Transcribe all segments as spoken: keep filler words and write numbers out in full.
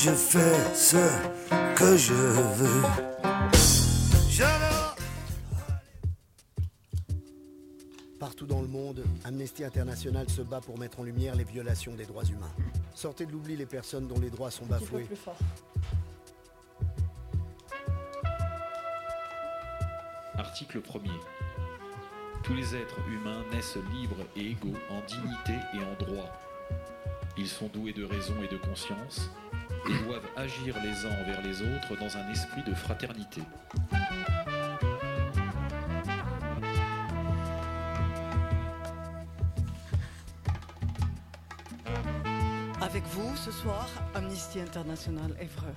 je fais ce que je veux. Je veux... Partout dans le monde, Amnesty International se bat pour mettre en lumière les violations des droits humains. Sortez de l'oubli les personnes dont les droits sont bafoués. Plus fort. Article premier. Tous les êtres humains naissent libres et égaux en dignité et en droit. Ils sont doués de raison et de conscience et doivent agir les uns envers les autres dans un esprit de fraternité. Avec vous, ce soir, Amnesty International Évreux.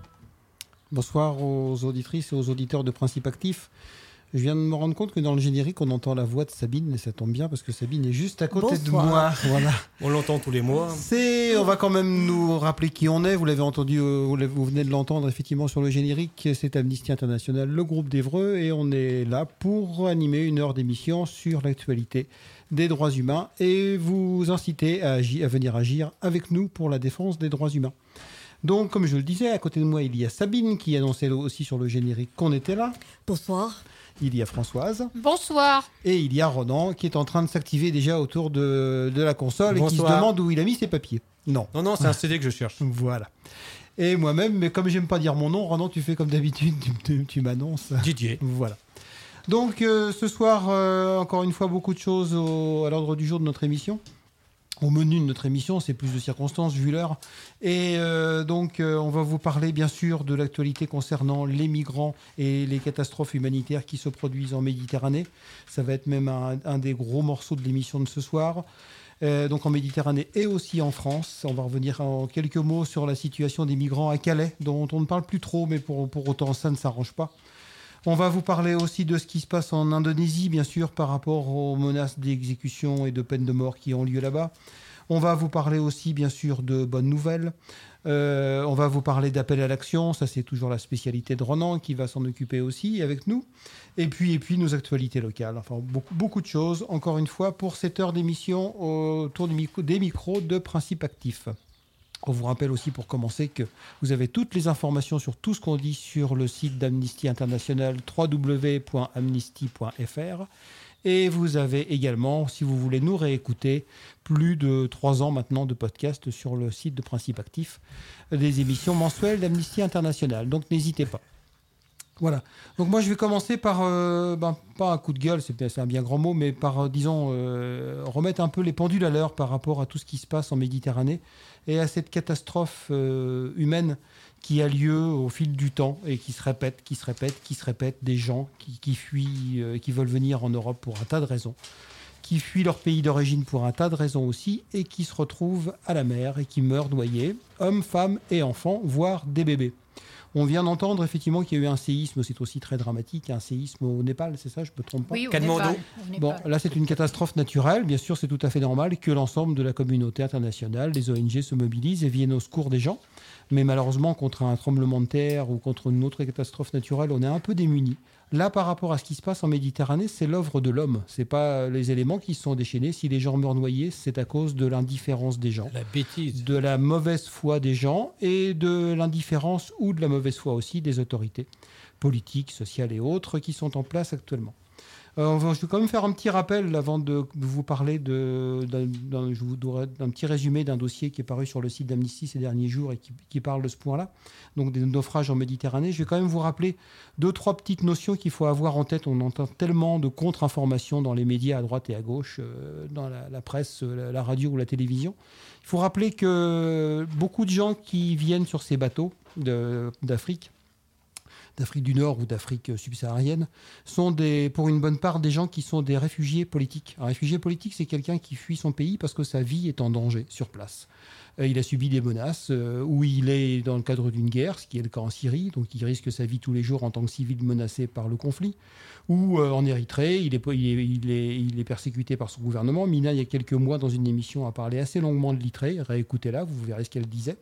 Bonsoir aux auditrices et aux auditeurs de Principe Actif. Je viens de me rendre compte que dans le générique, on entend la voix de Sabine, et ça tombe bien parce que Sabine est juste à côté Bonsoir. de moi. Voilà. On l'entend tous les mois. C'est, on va quand même nous rappeler qui on est. Vous l'avez entendu, euh, vous, l'avez- vous venez de l'entendre effectivement sur le générique. C'est Amnesty International, le groupe d'Évreux, et on est là pour animer une heure d'émission sur l'actualité des droits humains et vous inciter à, agi- à venir agir avec nous pour la défense des droits humains. Donc, comme je le disais, à côté de moi, il y a Sabine qui annonçait aussi sur le générique qu'on était là. Bonsoir. Il y a Françoise. Bonsoir. Et il y a Ronan qui est en train de s'activer déjà autour de, de la console et qui se Bonsoir. demande où il a mis ses papiers. Non. Non, non, c'est un C D que je cherche. Voilà. Et moi-même, mais comme j'aime pas dire mon nom, Ronan, tu fais comme d'habitude, tu, tu- tu m'annonces. Didier. Voilà. Donc, euh, ce soir, euh, encore une fois, beaucoup de choses au- à l'ordre du jour de notre émission. Au menu de notre émission, c'est plus de circonstances vu l'heure. Et euh, donc, euh, on va vous parler bien sûr de l'actualité concernant les migrants et les catastrophes humanitaires qui se produisent en Méditerranée. Ça va être même un, un des gros morceaux de l'émission de ce soir. Euh, donc en Méditerranée et aussi en France. On va revenir en quelques mots sur la situation des migrants à Calais, dont on ne parle plus trop, mais pour, pour autant ça ne s'arrange pas. On va vous parler aussi de ce qui se passe en Indonésie, bien sûr, par rapport aux menaces d'exécution et de peine de mort qui ont lieu là-bas. On va vous parler aussi, bien sûr, de bonnes nouvelles. Euh, on va vous parler d'appel à l'action. Ça, c'est toujours la spécialité de Ronan qui va s'en occuper aussi avec nous. Et puis, et puis nos actualités locales. Enfin, beaucoup, beaucoup de choses, encore une fois, pour cette heure d'émission autour du micro, des micros de Principe Actif. On vous rappelle aussi pour commencer que vous avez toutes les informations sur tout ce qu'on dit sur le site d'Amnesty International, w w w point amnesty point f r. Et vous avez également, si vous voulez nous réécouter, plus de trois ans maintenant de podcast sur le site de Principe Actif, des émissions mensuelles d'Amnesty International. Donc n'hésitez pas. Voilà. Donc moi je vais commencer par, euh, ben, pas un coup de gueule, c'est, c'est un bien grand mot, mais par, euh, disons, euh, remettre un peu les pendules à l'heure par rapport à tout ce qui se passe en Méditerranée et à cette catastrophe euh, humaine qui a lieu au fil du temps et qui se répète, qui se répète, qui se répète, des gens qui, qui fuient, euh, qui veulent venir en Europe pour un tas de raisons, qui fuient leur pays d'origine pour un tas de raisons aussi et qui se retrouvent à la mer et qui meurent noyés, hommes, femmes et enfants, voire des bébés. On vient d'entendre effectivement qu'il y a eu un séisme, c'est aussi très dramatique, un séisme au Népal, c'est ça, je me trompe pas? Oui, au Katmandou. Népal, au Bon, Népal. là c'est une catastrophe naturelle, bien sûr c'est tout à fait normal que l'ensemble de la communauté internationale, les O N G se mobilisent et viennent au secours des gens, mais malheureusement contre un tremblement de terre ou contre une autre catastrophe naturelle, on est un peu démunis. Là, par rapport à ce qui se passe en Méditerranée, c'est l'œuvre de l'homme. C'est pas les éléments qui se sont déchaînés. Si les gens meurent noyés, c'est à cause de l'indifférence des gens, La bêtise. de la mauvaise foi des gens et de l'indifférence ou de la mauvaise foi aussi des autorités politiques, sociales et autres qui sont en place actuellement. Euh, je vais quand même faire un petit rappel avant de vous parler de, d'un, d'un, je vous donnerai d'un petit résumé d'un dossier qui est paru sur le site d'Amnesty ces derniers jours et qui, qui parle de ce point-là, donc des naufrages en Méditerranée. Je vais quand même vous rappeler deux, trois petites notions qu'il faut avoir en tête. On entend tellement de contre-informations dans les médias à droite et à gauche, euh, dans la, la presse, la, la radio ou la télévision. Il faut rappeler que beaucoup de gens qui viennent sur ces bateaux de, d'Afrique, d'Afrique du Nord ou d'Afrique subsaharienne, sont des, pour une bonne part des gens qui sont des réfugiés politiques. Un réfugié politique, c'est quelqu'un qui fuit son pays parce que sa vie est en danger sur place. Euh, il a subi des menaces, euh, ou il est dans le cadre d'une guerre, ce qui est le cas en Syrie, donc il risque sa vie tous les jours en tant que civil menacé par le conflit, ou euh, en Érythrée, il est, il, est, il, est, il est persécuté par son gouvernement. Mina, il y a quelques mois, dans une émission, a parlé assez longuement de l'Érythrée, réécoutez-la, vous verrez ce qu'elle disait.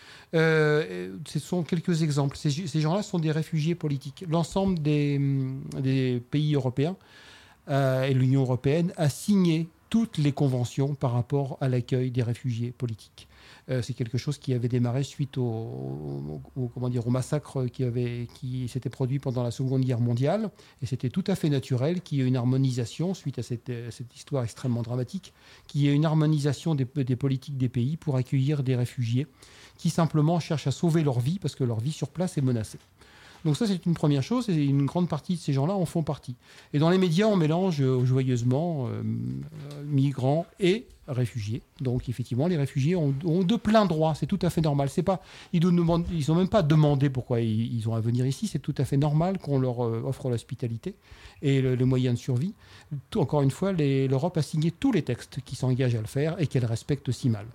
Euh, ce sont quelques exemples. Ces, ces gens-là sont des réfugiés politiques. L'ensemble des, des pays européens euh, et l'Union européenne a signé toutes les conventions par rapport à l'accueil des réfugiés politiques. Euh, c'est quelque chose qui avait démarré suite au, au, au, comment dire, au massacre qui, avait, qui s'était produit pendant la Seconde Guerre mondiale. Et c'était tout à fait naturel qu'il y ait une harmonisation, suite à cette, cette histoire extrêmement dramatique, qu'il y ait une harmonisation des, des politiques des pays pour accueillir des réfugiés qui simplement cherchent à sauver leur vie parce que leur vie sur place est menacée. Donc ça, c'est une première chose, et une grande partie de ces gens-là en font partie. Et dans les médias, on mélange euh, joyeusement euh, migrants et réfugiés. Donc effectivement, les réfugiés ont, ont de plein droit, c'est tout à fait normal. C'est pas, ils n'ont même pas demandé pourquoi ils, ils ont à venir ici, c'est tout à fait normal qu'on leur euh, offre l'hospitalité et le, le moyen de survie. Tout, encore une fois, les, l'Europe a signé tous les textes qui s'engagent à le faire et qu'elle respecte si mal.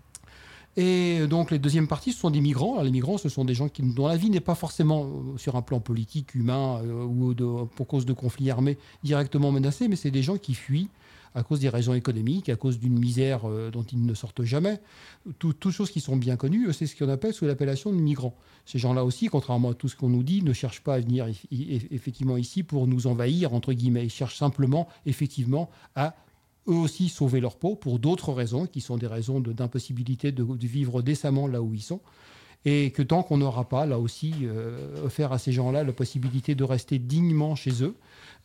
Et donc les deuxièmes parties, ce sont des migrants. Alors, les migrants, ce sont des gens qui, dont la vie n'est pas forcément sur un plan politique, humain euh, ou de, pour cause de conflits armés directement menacés, mais c'est des gens qui fuient à cause des raisons économiques, à cause d'une misère euh, dont ils ne sortent jamais. Tout, toutes choses qui sont bien connues, c'est ce qu'on appelle sous l'appellation de migrants. Ces gens-là aussi, contrairement à tout ce qu'on nous dit, ne cherchent pas à venir effectivement ici pour nous envahir, entre guillemets. Ils cherchent simplement, effectivement, à eux aussi sauver leur peau pour d'autres raisons, qui sont des raisons de, d'impossibilité de, de vivre décemment là où ils sont. Et que tant qu'on n'aura pas, là aussi, euh, offert à ces gens-là la possibilité de rester dignement chez eux,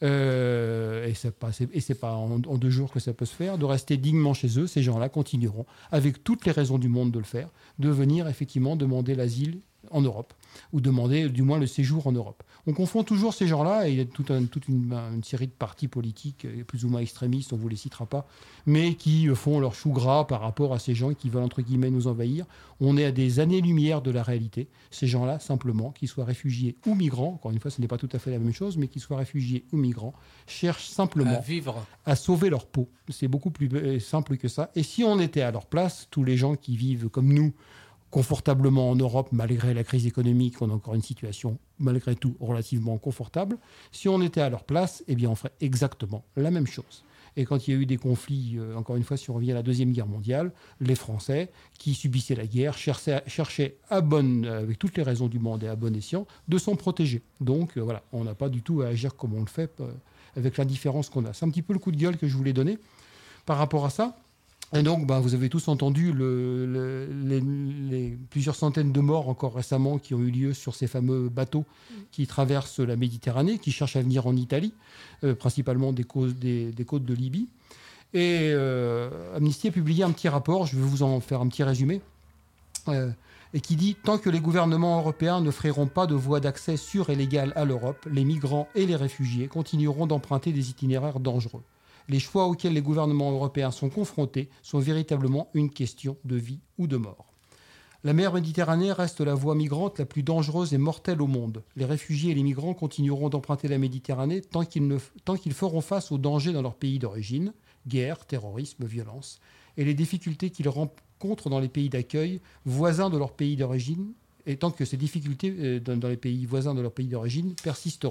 euh, et ce n'est pas, c'est, et c'est pas en, en deux jours que ça peut se faire, de rester dignement chez eux, ces gens-là continueront, avec toutes les raisons du monde de le faire, de venir effectivement demander l'asile en Europe, ou demander du moins le séjour en Europe. On confond toujours ces gens-là, et il y a toute, un, toute une, une série de partis politiques plus ou moins extrémistes, on ne vous les citera pas, mais qui font leur chou gras par rapport à ces gens qui veulent entre guillemets nous envahir. On est à des années-lumière de la réalité. Ces gens-là, simplement, qu'ils soient réfugiés ou migrants, encore une fois, ce n'est pas tout à fait la même chose, mais qu'ils soient réfugiés ou migrants, cherchent simplement à vivre, à sauver leur peau. C'est beaucoup plus simple que ça. Et si on était à leur place, tous les gens qui vivent comme nous, confortablement en Europe, malgré la crise économique, on a encore une situation, malgré tout, relativement confortable. Si on était à leur place, eh bien, on ferait exactement la même chose. Et quand il y a eu des conflits, euh, encore une fois, si on revient à la Deuxième Guerre mondiale, les Français, qui subissaient la guerre, cherchaient, cherchaient à bonne, avec toutes les raisons du monde et à bon escient, de s'en protéger. Donc, euh, voilà, on n'a pas du tout à agir comme on le fait, euh, avec l'indifférence qu'on a. C'est un petit peu le coup de gueule que je voulais donner par rapport à ça. Et donc, bah, vous avez tous entendu le, le, les, les plusieurs centaines de morts encore récemment qui ont eu lieu sur ces fameux bateaux qui traversent la Méditerranée, qui cherchent à venir en Italie, euh, principalement des, causes, des, des côtes de Libye. Et euh, Amnesty a publié un petit rapport, je vais vous en faire un petit résumé, euh, et qui dit « Tant que les gouvernements européens ne feront pas de voie d'accès sûre et légale à l'Europe, les migrants et les réfugiés continueront d'emprunter des itinéraires dangereux. Les choix auxquels les gouvernements européens sont confrontés sont véritablement une question de vie ou de mort. La mer Méditerranée reste la voie migrante la plus dangereuse et mortelle au monde. Les réfugiés et les migrants continueront d'emprunter la Méditerranée tant qu'ils, ne, tant qu'ils feront face aux dangers dans leur pays d'origine, guerre, terrorisme, violence, et les difficultés qu'ils rencontrent dans les pays d'accueil voisins de leur pays d'origine, et tant que ces difficultés dans les pays voisins de leur pays d'origine persisteront.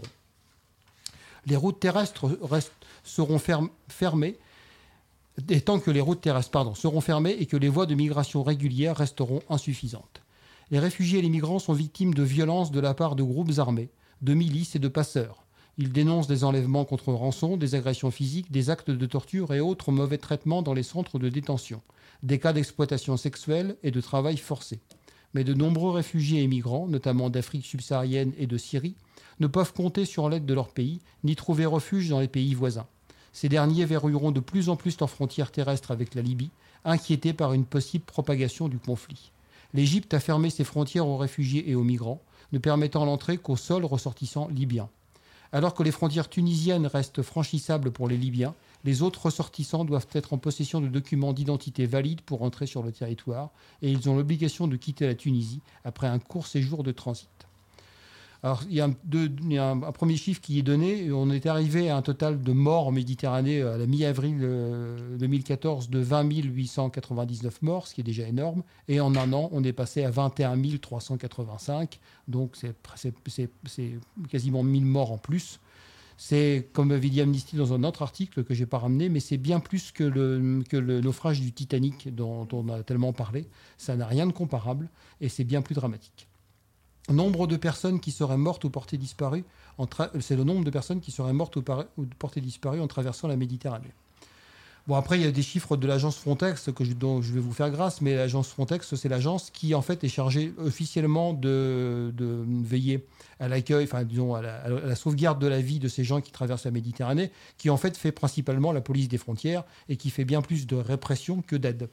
Les routes terrestres restent, seront ferm, fermées, et tant que les routes terrestres pardon, seront fermées et que les voies de migration régulières resteront insuffisantes. Les réfugiés et les migrants sont victimes de violences de la part de groupes armés, de milices et de passeurs. Ils dénoncent des enlèvements contre rançon, des agressions physiques, des actes de torture et autres mauvais traitements dans les centres de détention, des cas d'exploitation sexuelle et de travail forcé. Mais de nombreux réfugiés et migrants, notamment d'Afrique subsaharienne et de Syrie, ne peuvent compter sur l'aide de leur pays, ni trouver refuge dans les pays voisins. Ces derniers verrouilleront de plus en plus leurs frontières terrestres avec la Libye, inquiétés par une possible propagation du conflit. L'Égypte a fermé ses frontières aux réfugiés et aux migrants, ne permettant l'entrée qu'aux seuls ressortissants libyens. Alors que les frontières tunisiennes restent franchissables pour les Libyens, les autres ressortissants doivent être en possession de documents d'identité valides pour entrer sur le territoire, et ils ont l'obligation de quitter la Tunisie après un court séjour de transit. Alors, il y a, un, deux, il y a un, un premier chiffre qui est donné. On est arrivé à un total de morts en Méditerranée à la mi-avril euh, deux mille quatorze de vingt mille huit cent quatre-vingt-dix-neuf morts, ce qui est déjà énorme. Et en un an, on est passé à vingt et un mille trois cent quatre-vingt-cinq. Donc, c'est, c'est, c'est, c'est quasiment mille morts en plus. C'est, comme avait dit Amnesty dans un autre article que je n'ai pas ramené, mais c'est bien plus que le, que le naufrage du Titanic dont, dont on a tellement parlé. Ça n'a rien de comparable et c'est bien plus dramatique. Nombre de personnes qui seraient mortes ou portées disparues, en tra- c'est le nombre de personnes qui seraient mortes ou, par- ou portées disparues en traversant la Méditerranée. Bon, après, il y a des chiffres de l'agence Frontex que je, dont je vais vous faire grâce, mais l'agence Frontex, c'est l'agence qui, en fait, est chargée officiellement de, de veiller à l'accueil, enfin, disons, à la, à la sauvegarde de la vie de ces gens qui traversent la Méditerranée, qui, en fait, fait principalement la police des frontières et qui fait bien plus de répression que d'aide.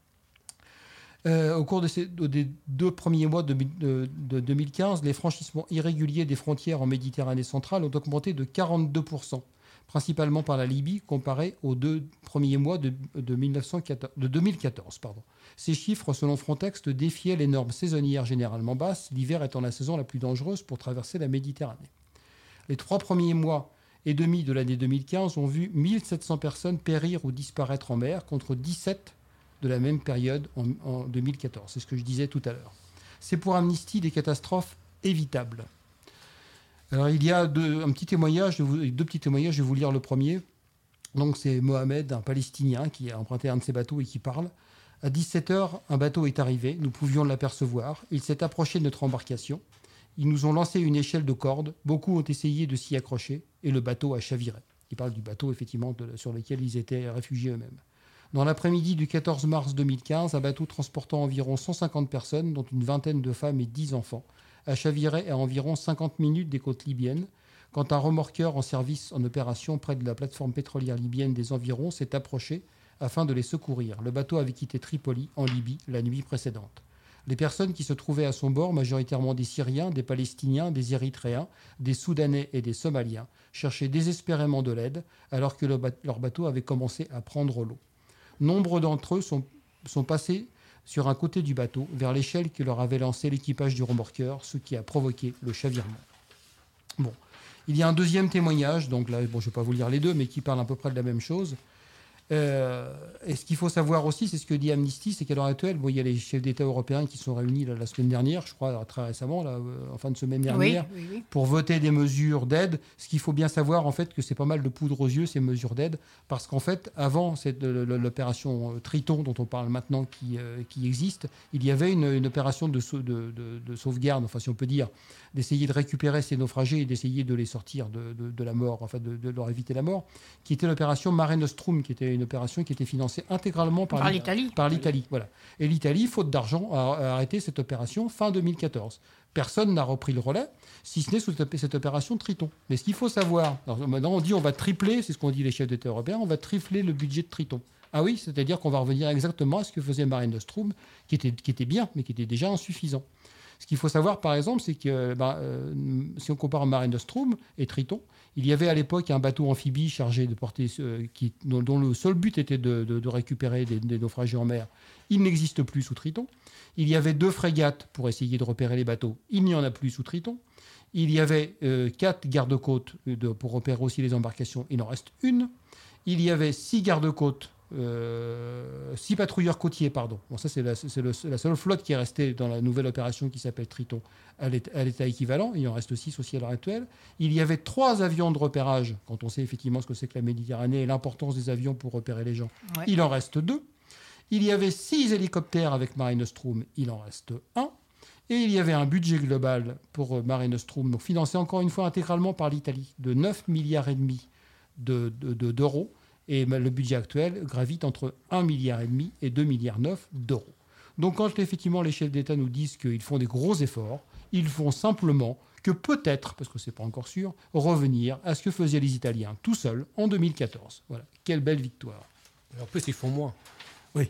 Euh, au cours de ces, des deux premiers mois de, de, de deux mille quinze, les franchissements irréguliers des frontières en Méditerranée centrale ont augmenté de quarante-deux pour cent. Principalement par la Libye, comparé aux deux premiers mois de, de, mille neuf cent quatorze, de deux mille quatorze. Pardon. Ces chiffres, selon Frontex, défiaient les normes saisonnières généralement basses, l'hiver étant la saison la plus dangereuse pour traverser la Méditerranée. Les trois premiers mois et demi de l'année deux mille quinze ont vu mille sept cents personnes périr ou disparaître en mer, contre dix-sept de la même période en, en deux mille quatorze. C'est ce que je disais tout à l'heure. C'est pour Amnesty des catastrophes évitables. Alors, il y a deux, un petit témoignage, deux petits témoignages, je vais vous lire le premier. Donc, c'est Mohamed, un Palestinien, qui a emprunté un de ses bateaux et qui parle. À dix-sept heures, un bateau est arrivé, nous pouvions l'apercevoir. Il s'est approché de notre embarcation. Ils nous ont lancé une échelle de corde. Beaucoup ont essayé de s'y accrocher et le bateau a chaviré. Il parle du bateau, effectivement, de, sur lequel ils étaient réfugiés eux-mêmes. Dans l'après-midi du quatorze mars deux mille quinze, un bateau transportant environ cent cinquante personnes, dont une vingtaine de femmes et dix enfants, a chaviré à environ cinquante minutes des côtes libyennes, quand un remorqueur en service en opération près de la plateforme pétrolière libyenne des environs s'est approché afin de les secourir. Le bateau avait quitté Tripoli, en Libye, la nuit précédente. Les personnes qui se trouvaient à son bord, majoritairement des Syriens, des Palestiniens, des Érythréens, des Soudanais et des Somaliens, cherchaient désespérément de l'aide alors que le ba- leur bateau avait commencé à prendre l'eau. Nombre d'entre eux sont, sont passés sur un côté du bateau, vers l'échelle que leur avait lancé l'équipage du remorqueur, ce qui a provoqué le chavirement. Bon. Il y a un deuxième témoignage, donc là, bon, je ne vais pas vous lire les deux, mais qui parle à peu près de la même chose. Euh, et ce qu'il faut savoir aussi, c'est ce que dit Amnesty, c'est qu'à l'heure actuelle, bon, il y a les chefs d'État européens qui sont réunis là, la semaine dernière, je crois, très récemment, là, euh, en fin de semaine dernière, oui, oui, oui. pour voter des mesures d'aide. Ce qu'il faut bien savoir, en fait, que c'est pas mal de poudre aux yeux, ces mesures d'aide, parce qu'en fait, avant cette, l'opération Triton, dont on parle maintenant, qui, euh, qui existe, il y avait une, une opération de, de, de, de sauvegarde, enfin, si on peut dire, d'essayer de récupérer ces naufragés et d'essayer de les sortir de, de, de la mort, enfin, de, de leur éviter la mort, qui était l'opération Mare Nostrum, qui était une opération qui était financée intégralement par, par l'Italie. l'Italie. Par l'Italie, voilà. Et l'Italie, faute d'argent, a, a arrêté cette opération fin deux mille quatorze. Personne n'a repris le relais, si ce n'est sous cette opération Triton. Mais ce qu'il faut savoir, alors maintenant on dit on va tripler, c'est ce qu'ont dit les chefs d'État européens, on va tripler le budget de Triton. Ah oui, c'est-à-dire qu'on va revenir exactement à ce que faisait Mare Nostrum, qui était, qui était bien, mais qui était déjà insuffisant. Ce qu'il faut savoir, par exemple, c'est que bah, euh, si on compare Mare Nostrum et Triton, il y avait à l'époque un bateau amphibie chargé de porter, euh, qui, dont, dont le seul but était de, de, de récupérer des, des naufragés en mer. Il n'existe plus sous Triton. Il y avait deux frégates pour essayer de repérer les bateaux. Il n'y en a plus sous Triton. Il y avait euh, quatre gardes-côtes de, pour repérer aussi les embarcations. Il en reste une. Il y avait six gardes-côtes. Euh, six patrouilleurs côtiers, pardon. Bon, ça, c'est, la, c'est le, la seule flotte qui est restée dans la nouvelle opération qui s'appelle Triton à l'état, à l'état équivalent. Il en reste six aussi à l'heure actuelle. Il y avait trois avions de repérage, quand on sait effectivement ce que c'est que la Méditerranée et l'importance des avions pour repérer les gens. Ouais. Il en reste deux. Il y avait six hélicoptères avec Mare Nostrum. Il en reste un. Et il y avait un budget global pour Mare Nostrum, donc financé encore une fois intégralement par l'Italie, de neuf milliards et demi de, de, de, d'euros. Et le budget actuel gravite entre un virgule cinq milliard et deux virgule neuf milliards d'euros. Donc quand effectivement les chefs d'État nous disent qu'ils font des gros efforts, ils font simplement que peut-être, parce que ce n'est pas encore sûr, revenir à ce que faisaient les Italiens tout seuls en deux mille quatorze. Voilà, quelle belle victoire. En plus, ils font moins. Oui.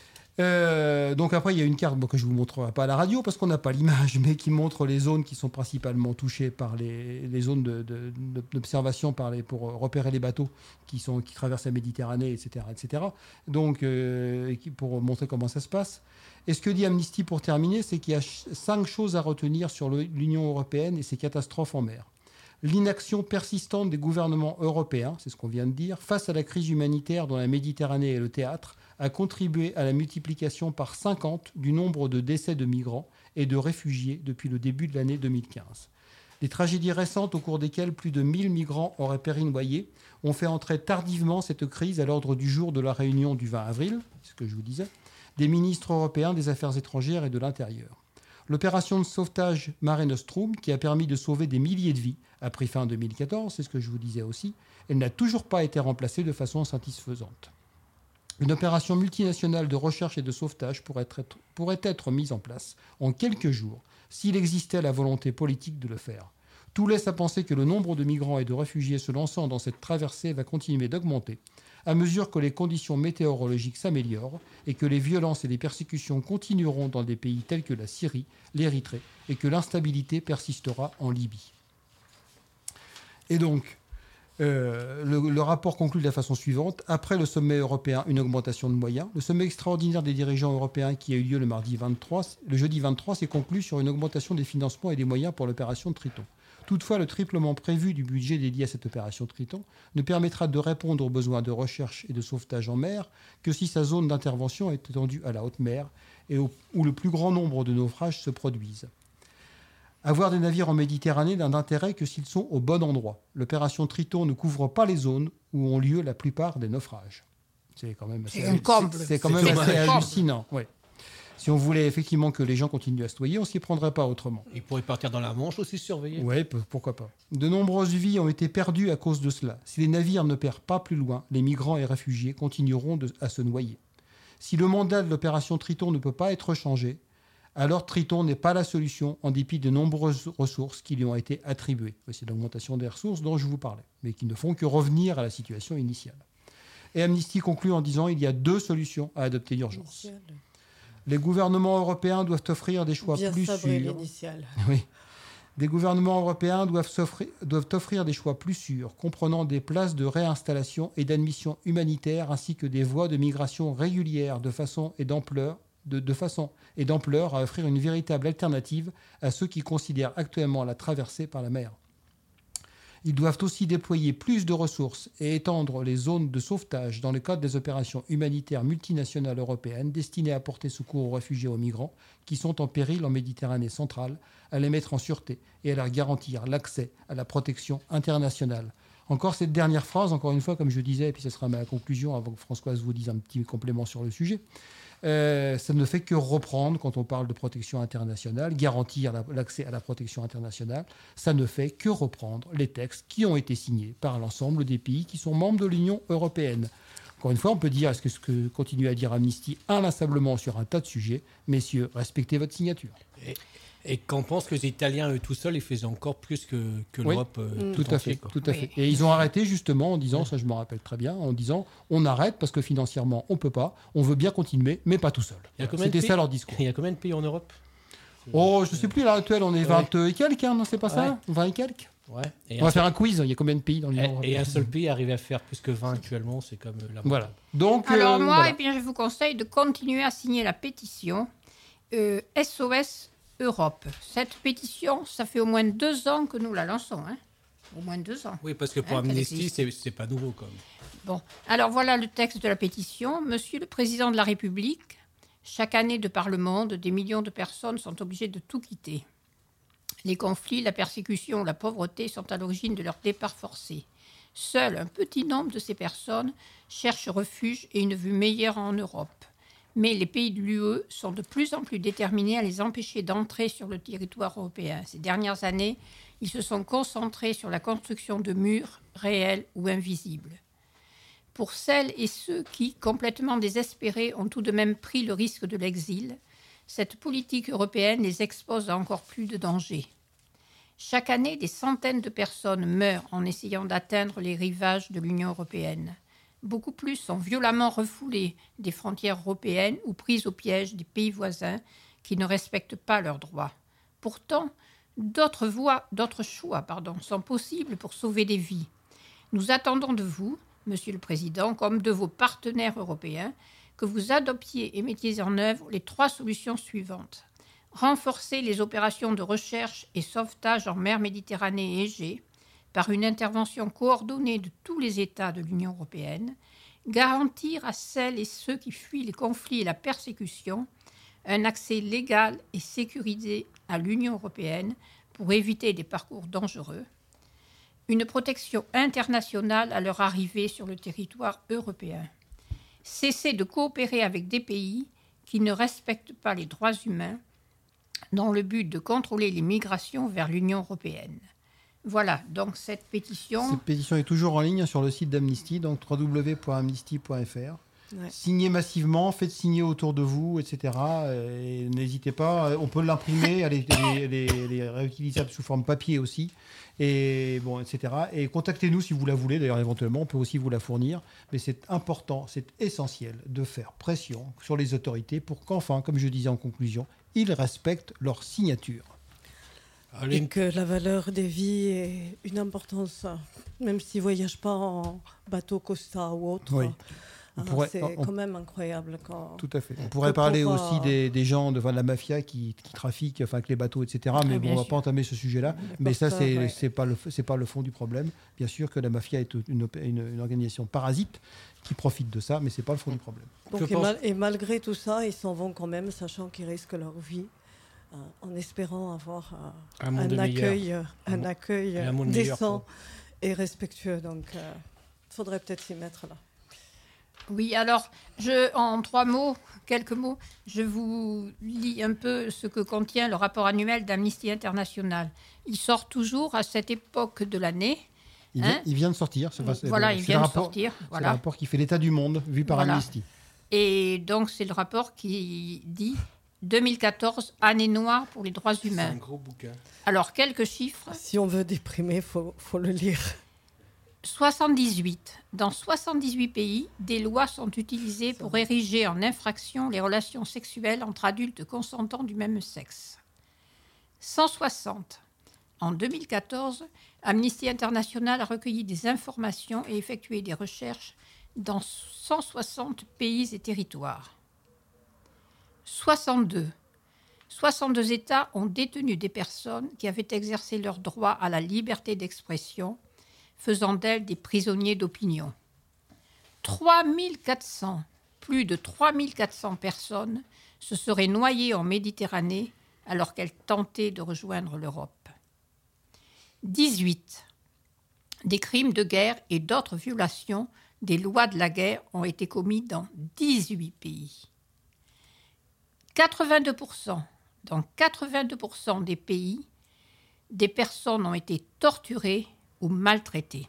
Euh, donc après, il y a une carte bon, que je ne vous montrerai pas à la radio parce qu'on n'a pas l'image, mais qui montre les zones qui sont principalement touchées par les, les zones de, de, de, d'observation par les, pour repérer les bateaux qui, sont, qui traversent la Méditerranée, et cetera, et cetera. Donc, euh, pour montrer comment ça se passe. Et ce que dit Amnesty pour terminer, c'est qu'il y a cinq choses à retenir sur le, l'Union européenne et ses catastrophes en mer. L'inaction persistante des gouvernements européens, c'est ce qu'on vient de dire, face à la crise humanitaire dont la Méditerranée est le théâtre, a contribué à la multiplication par cinquante du nombre de décès de migrants et de réfugiés depuis le début de l'année deux mille quinze. Les tragédies récentes au cours desquelles plus de mille migrants auraient péri noyés ont fait entrer tardivement cette crise à l'ordre du jour de la réunion du vingt avril, c'est ce que je vous disais, des ministres européens des Affaires étrangères et de l'Intérieur. L'opération de sauvetage Mare Nostrum, qui a permis de sauver des milliers de vies, a pris fin en deux mille quatorze, c'est ce que je vous disais aussi. Elle n'a toujours pas été remplacée de façon satisfaisante. Une opération multinationale de recherche et de sauvetage pourrait être, pourrait être mise en place en quelques jours s'il existait la volonté politique de le faire. Tout laisse à penser que le nombre de migrants et de réfugiés se lançant dans cette traversée va continuer d'augmenter à mesure que les conditions météorologiques s'améliorent et que les violences et les persécutions continueront dans des pays tels que la Syrie, l'Érythrée, et que l'instabilité persistera en Libye. Et donc, euh, le, le rapport conclut de la façon suivante. Après le sommet européen, une augmentation de moyens. Le sommet extraordinaire des dirigeants européens qui a eu lieu le, mardi vingt-trois, le jeudi vingt-trois s'est conclu sur une augmentation des financements et des moyens pour l'opération Triton. Toutefois, le triplement prévu du budget dédié à cette opération Triton ne permettra de répondre aux besoins de recherche et de sauvetage en mer que si sa zone d'intervention est étendue à la haute mer et où, où le plus grand nombre de naufrages se produisent. Avoir des navires en Méditerranée n'a d'intérêt que s'ils sont au bon endroit. L'opération Triton ne couvre pas les zones où ont lieu la plupart des naufrages. C'est quand même assez, c'est un comble. C'est, c'est quand même assez hallucinant. Ouais. Si on voulait effectivement que les gens continuent à se noyer, on ne s'y prendrait pas autrement. Ils pourraient partir dans la Manche aussi surveiller. Oui, pourquoi pas. De nombreuses vies ont été perdues à cause de cela. Si les navires ne perdent pas plus loin, les migrants et réfugiés continueront de, à se noyer. Si le mandat de l'opération Triton ne peut pas être changé, alors Triton n'est pas la solution en dépit de nombreuses ressources qui lui ont été attribuées. C'est l'augmentation des ressources dont je vous parlais, mais qui ne font que revenir à la situation initiale. Et Amnesty conclut en disant qu'il y a deux solutions à adopter d'urgence. Initial. Les gouvernements européens doivent offrir des choix Bien plus sabré, sûrs. l'initial. Oui. Des gouvernements européens doivent, doivent offrir des choix plus sûrs, comprenant des places de réinstallation et d'admission humanitaire, ainsi que des voies de migration régulières de façon et d'ampleur, de, de façon et d'ampleur à offrir une véritable alternative à ceux qui considèrent actuellement la traversée par la mer. Ils doivent aussi déployer plus de ressources et étendre les zones de sauvetage dans le cadre des opérations humanitaires multinationales européennes destinées à porter secours aux réfugiés et aux migrants qui sont en péril en Méditerranée centrale, à les mettre en sûreté et à leur garantir l'accès à la protection internationale. Encore cette dernière phrase, encore une fois, comme je disais, et puis ce sera ma conclusion avant que Françoise vous dise un petit complément sur le sujet. Euh, ça ne fait que reprendre quand on parle de protection internationale, garantir la, l'accès à la protection internationale, ça ne fait que reprendre les textes qui ont été signés par l'ensemble des pays qui sont membres de l'Union européenne. Encore une fois, on peut dire, est-ce que ce que continue à dire Amnesty inlassablement sur un tas de sujets, messieurs, respectez votre signature. Et, et qu'on pense que les Italiens, eux tout seuls, ils faisaient encore plus que, que oui, l'Europe. Euh, tout, tout à fait, quoi. tout à fait. Et ils ont arrêté justement en disant, ça je me rappelle très bien, en disant on arrête parce que financièrement on peut pas, on veut bien continuer, mais pas tout seul. Voilà. C'était ça leur discours. Il y a combien de pays en Europe ? Oh, je sais plus, à l'heure actuelle, on est vingt ouais. et quelques, hein, non, c'est pas ça ouais. vingt et quelques. Ouais. Et on va faire un quiz, il y a combien de pays dans l'Union européenne ? Et un seul pays arrive à faire plus que vingt actuellement, c'est comme la Voilà. Donc, Alors euh, moi, voilà. eh bien, je vous conseille de continuer à signer la pétition euh, S O S Europe. Cette pétition, ça fait au moins deux ans que nous la lançons. Hein. Au moins deux ans. Oui, parce que pour hein, Amnesty, c'est, c'est pas nouveau quand même. Bon, alors voilà le texte de la pétition. Monsieur le Président de la République, chaque année de par le monde, des millions de personnes sont obligées de tout quitter. Les conflits, la persécution, la pauvreté sont à l'origine de leur départ forcé. Seul un petit nombre de ces personnes cherchent refuge et une vue meilleure en Europe. Mais les pays de l'U E sont de plus en plus déterminés à les empêcher d'entrer sur le territoire européen. Ces dernières années, ils se sont concentrés sur la construction de murs réels ou invisibles. Pour celles et ceux qui, complètement désespérés, ont tout de même pris le risque de l'exil, cette politique européenne les expose à encore plus de dangers. Chaque année, des centaines de personnes meurent en essayant d'atteindre les rivages de l'Union européenne. Beaucoup plus sont violemment refoulés des frontières européennes ou pris au piège des pays voisins qui ne respectent pas leurs droits. Pourtant, d'autres voies, d'autres choix, pardon, sont possibles pour sauver des vies. Nous attendons de vous, Monsieur le Président, comme de vos partenaires européens, que vous adoptiez et mettiez en œuvre les trois solutions suivantes. Renforcer les opérations de recherche et sauvetage en mer Méditerranée et Égée par une intervention coordonnée de tous les États de l'Union européenne, garantir à celles et ceux qui fuient les conflits et la persécution un accès légal et sécurisé à l'Union européenne pour éviter des parcours dangereux, une protection internationale à leur arrivée sur le territoire européen, cesser de coopérer avec des pays qui ne respectent pas les droits humains dans le but de contrôler les migrations vers l'Union européenne. Voilà, donc cette pétition... Cette pétition est toujours en ligne sur le site d'Amnesty, donc w w w point amnesty point f r. Ouais. Signez massivement, faites signer autour de vous, et cetera. Et n'hésitez pas, on peut l'imprimer, elle est, elle est- elle est- elle est réutilisable sous forme papier aussi, et bon, et cetera. Et contactez-nous si vous la voulez, d'ailleurs éventuellement, on peut aussi vous la fournir. Mais c'est important, c'est essentiel de faire pression sur les autorités pour qu'enfin, comme je disais en conclusion, ils respectent leur signature. Allez, Et que la valeur des vies ait une importance, même s'ils ne voyagent pas en bateau Costa ou autre. Oui. On Hein, pourrait- c'est on- quand même incroyable. Quand... Tout à fait. On pourrait Que parler pour, aussi euh, des, des gens de, enfin, de la mafia qui, qui trafiquent enfin, avec les bateaux, et cetera. Mais Ah, bon, bien on ne va sûr. pas entamer ce sujet-là. Les Mais ça, porteurs, c'est ouais. c'est pas le c'est pas le fond du problème. Bien sûr que la mafia est une, op- une, une organisation parasite qui profite de ça, mais c'est pas le fond du problème. Donc, Je et, pense- mal- et malgré tout ça, ils s'en vont quand même, sachant qu'ils risquent leur vie, euh, en espérant avoir euh, Un monde un, meilleur. accueil, euh, Un un mo- accueil et un euh, monde meilleur, décent quoi. et respectueux. Donc, il faudrait peut-être s'y mettre là. Oui, alors, je, en trois mots, quelques mots, je vous lis un peu ce que contient le rapport annuel d'Amnesty International. Il sort toujours à cette époque de l'année. Il, Hein vient, il vient de sortir. c'est- c'est- Voilà, c'est il le vient de rapport- sortir. C'est le Voilà. rapport qui fait l'état du monde vu par Voilà. Amnesty. Et donc, c'est le rapport qui dit deux mille quatorze, année noire pour les droits c'est un humains. gros bouquin. Alors, quelques chiffres. Si on veut déprimer, il faut, faut le lire. soixante-dix-huit. Dans soixante-dix-huit pays, des lois sont utilisées pour ériger en infraction les relations sexuelles entre adultes consentants du même sexe. cent soixante. En deux mille quatorze, Amnesty International a recueilli des informations et effectué des recherches dans cent soixante pays et territoires. soixante-deux. soixante-deux États ont détenu des personnes qui avaient exercé leur droit à la liberté d'expression, faisant d'elles des prisonniers d'opinion. trois mille quatre cents, plus de trois mille quatre cents personnes se seraient noyées en Méditerranée alors qu'elles tentaient de rejoindre l'Europe. dix-huit. Des crimes de guerre et d'autres violations des lois de la guerre ont été commis dans dix-huit pays. quatre-vingt-deux pour cent. Dans quatre-vingt-deux pour cent des pays, des personnes ont été torturées ou maltraitées.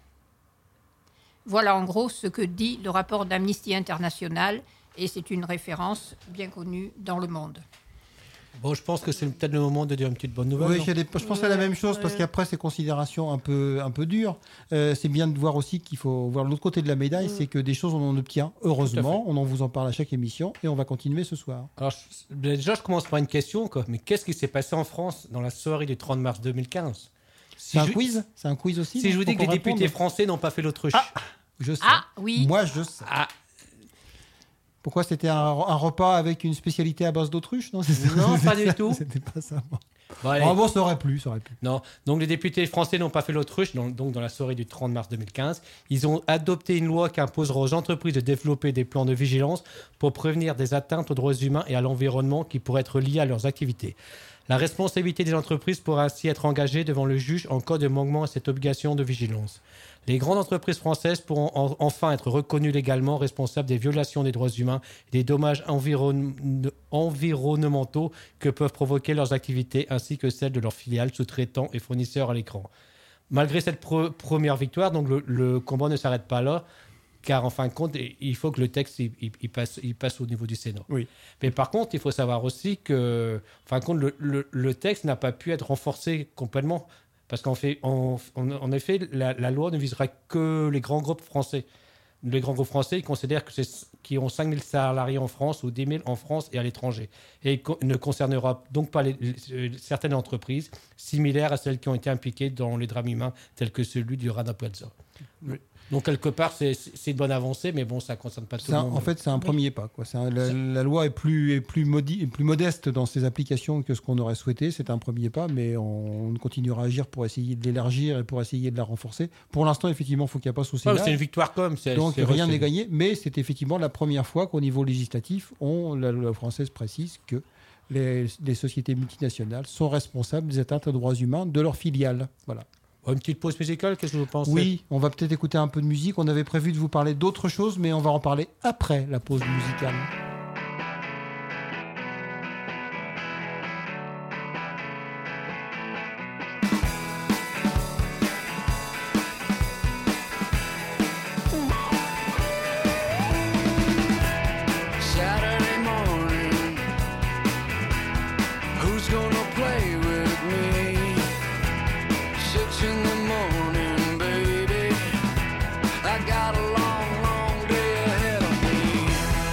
Voilà en gros ce que dit le rapport d'Amnesty International, et c'est une référence bien connue dans le monde. Bon, je pense que c'est peut-être le moment de dire une petite bonne nouvelle. Oui, non il y a des- je pense à la Ouais, même chose parce ouais. qu'après ces considérations un peu, un peu dures, euh, c'est bien de voir aussi qu'il faut voir l'autre côté de la médaille, c'est que des choses on en obtient, heureusement, on en vous en parle à chaque émission et on va continuer ce soir. Alors, je- déjà, je commence par une question. Quoi. Mais qu'est-ce qui s'est passé en France dans la soirée du trente mars deux mille quinze? Si C'est un je- quiz C'est un quiz aussi Si je vous dis Faut que les qu'on réponde députés français n'ont pas fait l'autruche. Je sais. Ah oui, Moi, je sais. Ah, Pourquoi c'était un, un repas avec une spécialité à base d'autruche Non, c'est ça. Non, pas du tout. C'était pas ça. Bon, bon, allez. Ah bon, ça aurait pu, ça aurait pu. Non, donc les députés français n'ont pas fait l'autruche, donc, donc dans la soirée du trente mars deux mille quinze. Ils ont adopté une loi qui imposera aux entreprises de développer des plans de vigilance pour prévenir des atteintes aux droits humains et à l'environnement qui pourraient être liées à leurs activités. La responsabilité des entreprises pourra ainsi être engagée devant le juge en cas de manquement à cette obligation de vigilance. Les grandes entreprises françaises pourront en- enfin être reconnues légalement responsables des violations des droits humains et des dommages environ- environnementaux que peuvent provoquer leurs activités, ainsi que celles de leurs filiales, sous-traitants et fournisseurs à l'écran. Malgré cette pre- première victoire, donc le, le combat ne s'arrête pas là, car en fin de compte, il faut que le texte il, il- il passe, il passe au niveau du Sénat. Oui. Mais par contre, il faut savoir aussi que, en fin de compte, le, le- le texte n'a pas pu être renforcé complètement. Parce qu'en fait, en, en- en effet, la, la loi ne visera que les grands groupes français. Les grands groupes français, ils considèrent que c'est qui ont cinq mille salariés en France ou dix mille en France et à l'étranger. Et il co- ne concernera donc pas les- les- certaines entreprises similaires à celles qui ont été impliquées dans les drames humains tels que celui du Rana Plaza. Oui. Donc quelque part, c'est, c'est une bonne avancée, mais bon, ça ne concerne pas tout C'est le un- monde. en fait, c'est un premier pas. Quoi. C'est un- la, la loi est plus, est, plus modi- est plus modeste dans ses applications que ce qu'on aurait souhaité. C'est un premier pas, mais on, on continuera à agir pour essayer de l'élargir et pour essayer de la renforcer. Pour l'instant, effectivement, il faut qu'elle passe au Ouais, Sénat. c'est une victoire comme. C'est, Donc c'est rien c'est- n'est gagné, mais c'est effectivement la première fois qu'au niveau législatif, on, la loi française précise que les, les sociétés multinationales sont responsables des atteintes aux droits humains de leurs filiales. Voilà. Une petite pause musicale, qu'est-ce que vous pensez? Oui, on va peut-être écouter un peu de musique. On avait prévu de vous parler d'autres choses, mais on va en parler après la pause musicale. much in the morning, baby. I got a long, long day ahead of me.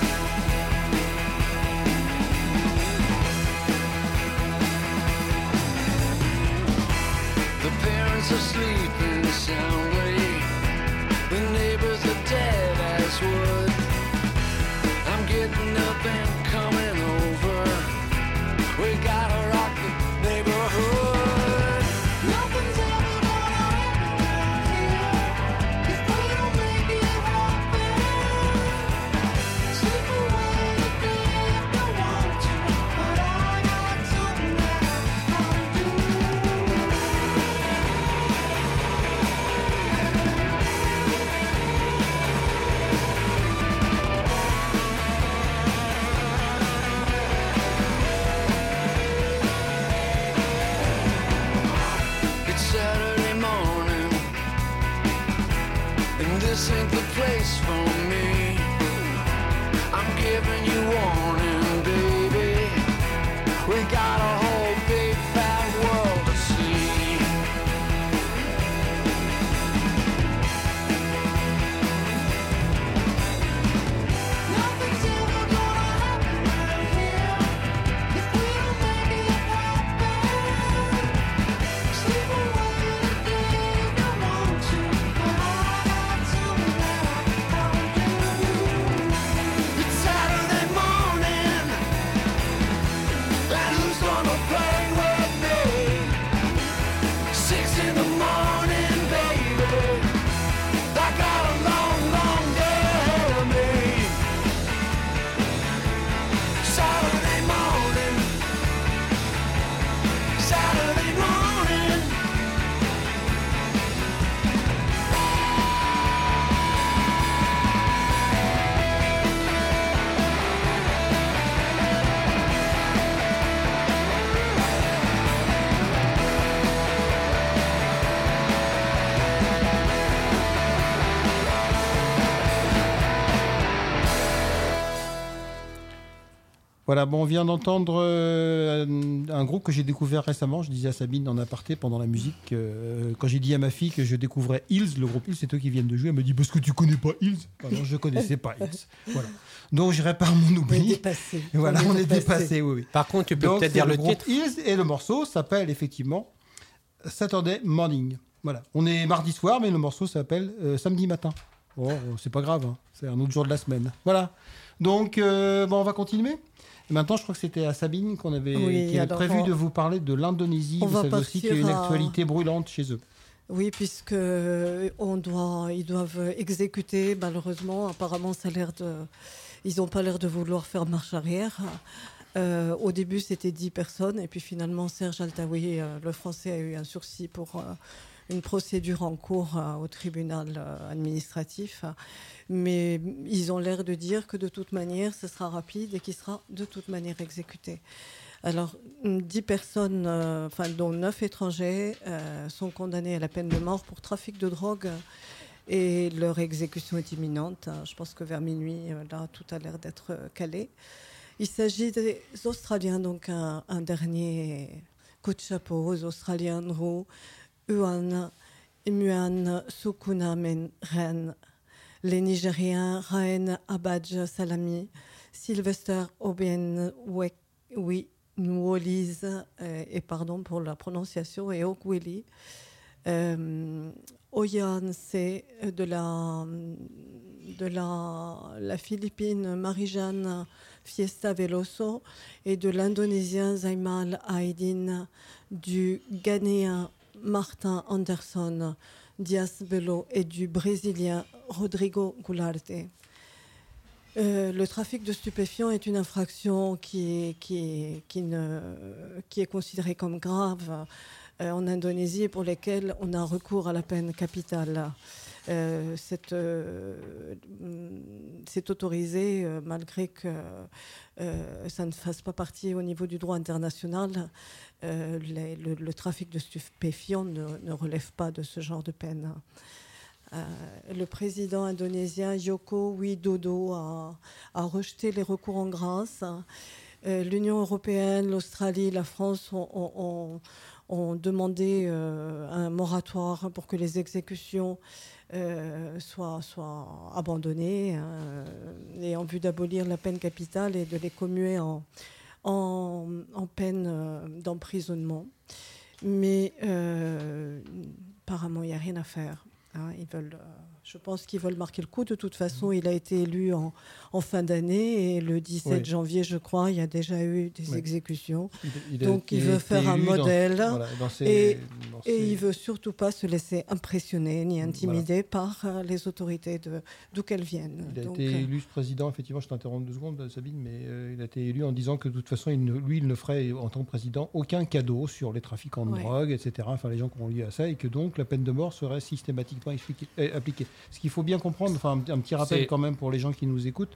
The parents are sleeping soundly. The neighbors are dead as wood. I'm getting up and coming over. We gotta rock the neighborhood. Nothing's ever gonna happen here if we don't make it happen. Slip away the day if I want to, but I got something that I gotta do. It's Saturday morning, and this ain't the place for me. I'm giving you warning, baby. We got a whole big fat world to see. Nothing's ever gonna happen here if we don't make it happen. Slip away the day if you want to, but I got something that I gotta do. It's Saturday morning, and who's gonna play with me? Six in the morning, baby. I got a long, long day ahead of me. Saturday morning, Saturday morning. Voilà, bon, on vient d'entendre euh, un, un groupe que j'ai découvert récemment. Je disais à Sabine en aparté pendant la musique, euh, quand j'ai dit à ma fille que je découvrais Hills, le groupe Hills, c'est eux qui viennent de jouer. Elle me dit parce que tu connais pas Hills. Ah non, je connaissais pas Hills. Voilà. Donc je répare mon On est oubli. dépassé. Et voilà, On on est est dépassé. dépassé, oui, oui. Par contre, tu peux Donc, peut-être c'est dire le le groupe titre. Hills et le morceau s'appelle effectivement Saturday Morning. Voilà. On est mardi soir, mais le morceau s'appelle euh, samedi matin. Oh, c'est pas grave, hein. C'est un autre jour de la semaine. Voilà. Donc, euh, bon, on va continuer. Et maintenant, je crois que c'était à Sabine qu'on avait, Oui, qui avait alors, prévu on- de vous parler de l'Indonésie. on Vous va savez aussi qu'il y a une partir à- actualité brûlante chez eux. Oui, puisque euh, on doit, ils doivent exécuter. Malheureusement, apparemment, ça a l'air de, ils n'ont pas l'air de vouloir faire marche arrière. Euh, au début, c'était dix personnes, et puis finalement, Serge Altaoui, euh, le Français, a eu un sursis pour euh, une procédure en cours euh, au tribunal euh, administratif. Mais ils ont l'air de dire que de toute manière, ce sera rapide et qu'il sera de toute manière exécuté. Alors, dix personnes, euh, enfin, dont neuf étrangers, euh, sont condamnés à la peine de mort pour trafic de drogue et leur exécution est imminente. Je pense que vers minuit, euh, là, tout a l'air d'être euh, calé. Il s'agit des Australiens, donc un, un dernier coup de chapeau aux Australiens, Nru, Uan, Muan, Sukunamen, Ren, les Nigériens, Raen Abadj Salami, Sylvester Obien Oui, Nwoliz, euh, et pardon pour la prononciation, et Okwili. Euh, Oyan, c'est de la, de la, la Philippine Marie-Jeanne Fiesta Veloso et de l'Indonésien Zaimal Aydin, du Ghanéen Martin Anderson Diaz Belo et du Brésilien Rodrigo Goularte. Euh, le trafic de stupéfiants est une infraction qui est, qui est, qui ne, qui est considérée comme grave euh, en Indonésie et pour lesquelles on a recours à la peine capitale. Euh, c'est, euh, c'est autorisé euh, malgré que euh, ça ne fasse pas partie au niveau du droit international. Euh, les, le, le trafic de stupéfiants ne, ne relève pas de ce genre de peine. Euh, le président indonésien Joko Widodo a, a rejeté les recours en grâce. Euh, L'Union européenne, l'Australie, la France ont, ont, ont demandé euh, un moratoire pour que les exécutions euh, soient, soient abandonnées hein, et en vue d'abolir la peine capitale et de les commuer en, en, en peine euh, d'emprisonnement. Mais euh, apparemment, il n'y a rien à faire. Hein, ils veulent, euh, je pense qu'ils veulent marquer le coup. De toute façon, il a été élu en, en fin d'année et le dix-sept Oui. janvier, je crois, il y a déjà eu des Oui. exécutions. Il, il a- Donc, il, il a veut été faire un élu dans- modèle voilà, dans ses- et, dans et ses- il veut surtout pas se laisser impressionner ni intimider par euh, les autorités de, d'où qu'elles viennent. Il a Donc, été euh, élu président, effectivement, je t'interromps deux secondes, Sabine, mais euh, il a été élu en disant que de toute façon, il ne- lui, il ne ferait, en tant que président, aucun cadeau sur les trafiquants de Ouais. drogue, et cetera, enfin les gens qui ont lié à ça, et que donc la peine de mort serait systématiquement expliquée- euh, appliquée. Ce qu'il faut bien comprendre, enfin un, un petit rappel C'est- quand même pour les gens qui nous écoutent,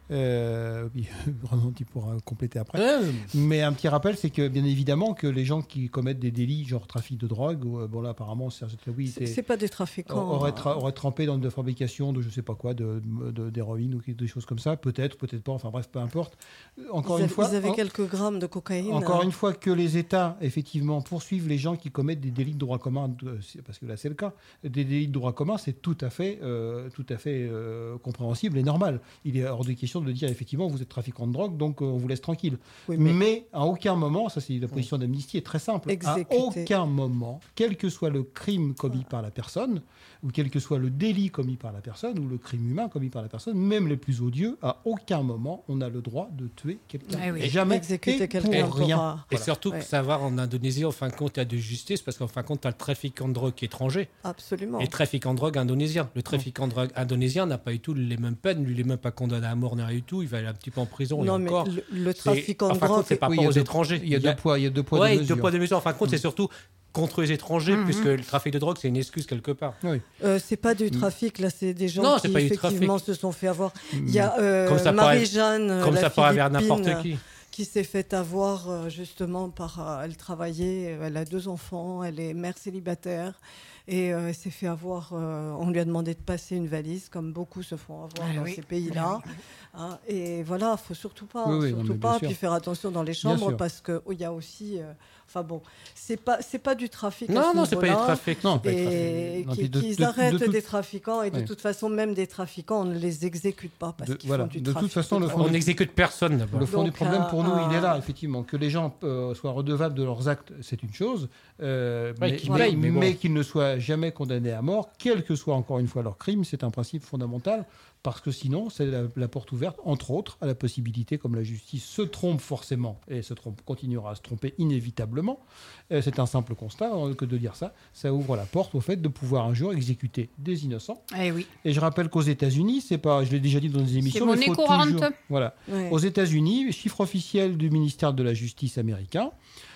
euh, puis, vraiment, tu pourras compléter après. Ouais, Mais un petit rappel, c'est que bien évidemment que les gens qui commettent des délits, genre trafic de drogue, ou, euh, bon là apparemment Serge Tlaoui c'est, était- c'est pas des trafiquants. aurait, hein. tra- aurait trempé dans de la fabrication de je sais pas quoi, de, de- d'héroïne ou des choses comme ça, peut-être, peut-être pas, enfin bref, peu importe. Encore ils, une avaient, fois, ils avaient en- quelques grammes de cocaïne. encore hein. une fois que les États, effectivement, poursuivent les gens qui commettent des délits de droit commun, de- c'est- parce que là c'est le cas, des délits de droit commun, c'est tout à fait, euh, tout à fait euh, compréhensible et normal. Il est hors de question de dire effectivement vous êtes trafiquant de drogue, donc euh, on vous laisse tranquille. Oui, mais... mais- à aucun moment, ça c'est la position d'Amnesty est très simple, Exécuter. à aucun moment, quel que soit le crime commis par la personne, ou quel que soit le délit commis par la personne, ou le crime humain commis par la personne, même les plus odieux, à aucun moment on a le droit de tuer quelqu'un. Ah oui. Jamais. Exécuter Et quelqu'un pour pour rien. un- Et Voilà. surtout, Ouais. que savoir en Indonésie, en fin de compte, il y a de justice, parce qu'en fin de compte, tu as le trafiquant de drogue qui est étranger Absolument. et le trafiquant de drogue indonésien. Le trafiquant de drogue indonésien n'a pas du tout les mêmes peines, lui, il n'est même pas condamné à mort, ni rien du tout, il va aller un petit peu en prison. et Non, mais encore. le, le C'est- trafiquant en de fin de drogue. compte, c'est par Oui, rapport il y a aux deux- étrangers. Il y a deux poids, il y a deux poids, Ouais, deux deux mesures. poids, deux mesures. En fin de compte, Mm. c'est surtout contre les étrangers, Mhm. puisque le trafic de drogue, c'est une excuse quelque part. Oui. Euh, c'est pas du trafic, là, c'est des gens Non, qui c'est pas du effectivement trafic. se sont fait avoir. Il y a euh, Comme ça paraît- Marie-Jeanne, euh, Comme la ça peut arriver à Philippine, n'importe qui. qui s'est fait avoir euh, justement par. euh, elle travaillait, elle a deux enfants, elle est mère célibataire. Et euh, elle s'est fait avoir. euh, on lui a demandé de passer une valise, comme beaucoup se font avoir Ah dans oui. ces pays-là. Hein, et voilà, faut surtout pas, Oui, oui, non, surtout mais bien pas, sûr. puis faire attention dans les Bien chambres sûr. parce que oh, il y a aussi. euh, Enfin bon, c'est pas, c'est pas du trafic. à Non, ce non, c'est pas du niveau-là. trafic. Non, c'est pas du trafic. Et Non, qui- puis de- qu'ils de- de arrêtent toute- des trafiquants et de Ouais. toute façon même des trafiquants on ne les exécute pas parce De- qu'ils voilà. font du De toute trafic façon, le de fond drogue. On n'exécute personne d'abord. Le fond Donc, du problème pour nous, un- il est là, effectivement. Que les gens euh, soient redevables de leurs actes, c'est une chose, euh, Ouais, mais, qu'ils mais- payent, mais bon. mais qu'ils ne soient jamais condamnés à mort, quel que soit encore une fois leur crime, c'est un principe fondamental, parce que sinon, c'est la, la porte ouverte, entre autres, à la possibilité, comme la justice se trompe forcément, et se trompe, continuera à se tromper inévitablement, euh, c'est un simple constat, hein, que de dire ça, ça ouvre la porte au fait de pouvoir un jour exécuter des innocents. Eh oui. Et je rappelle qu'aux États-Unis, c'est pas, je l'ai déjà dit dans des émissions, monnaie il faut courante. toujours- voilà. Ouais. Aux États-Unis, chiffre officiel du ministère de la Justice américain,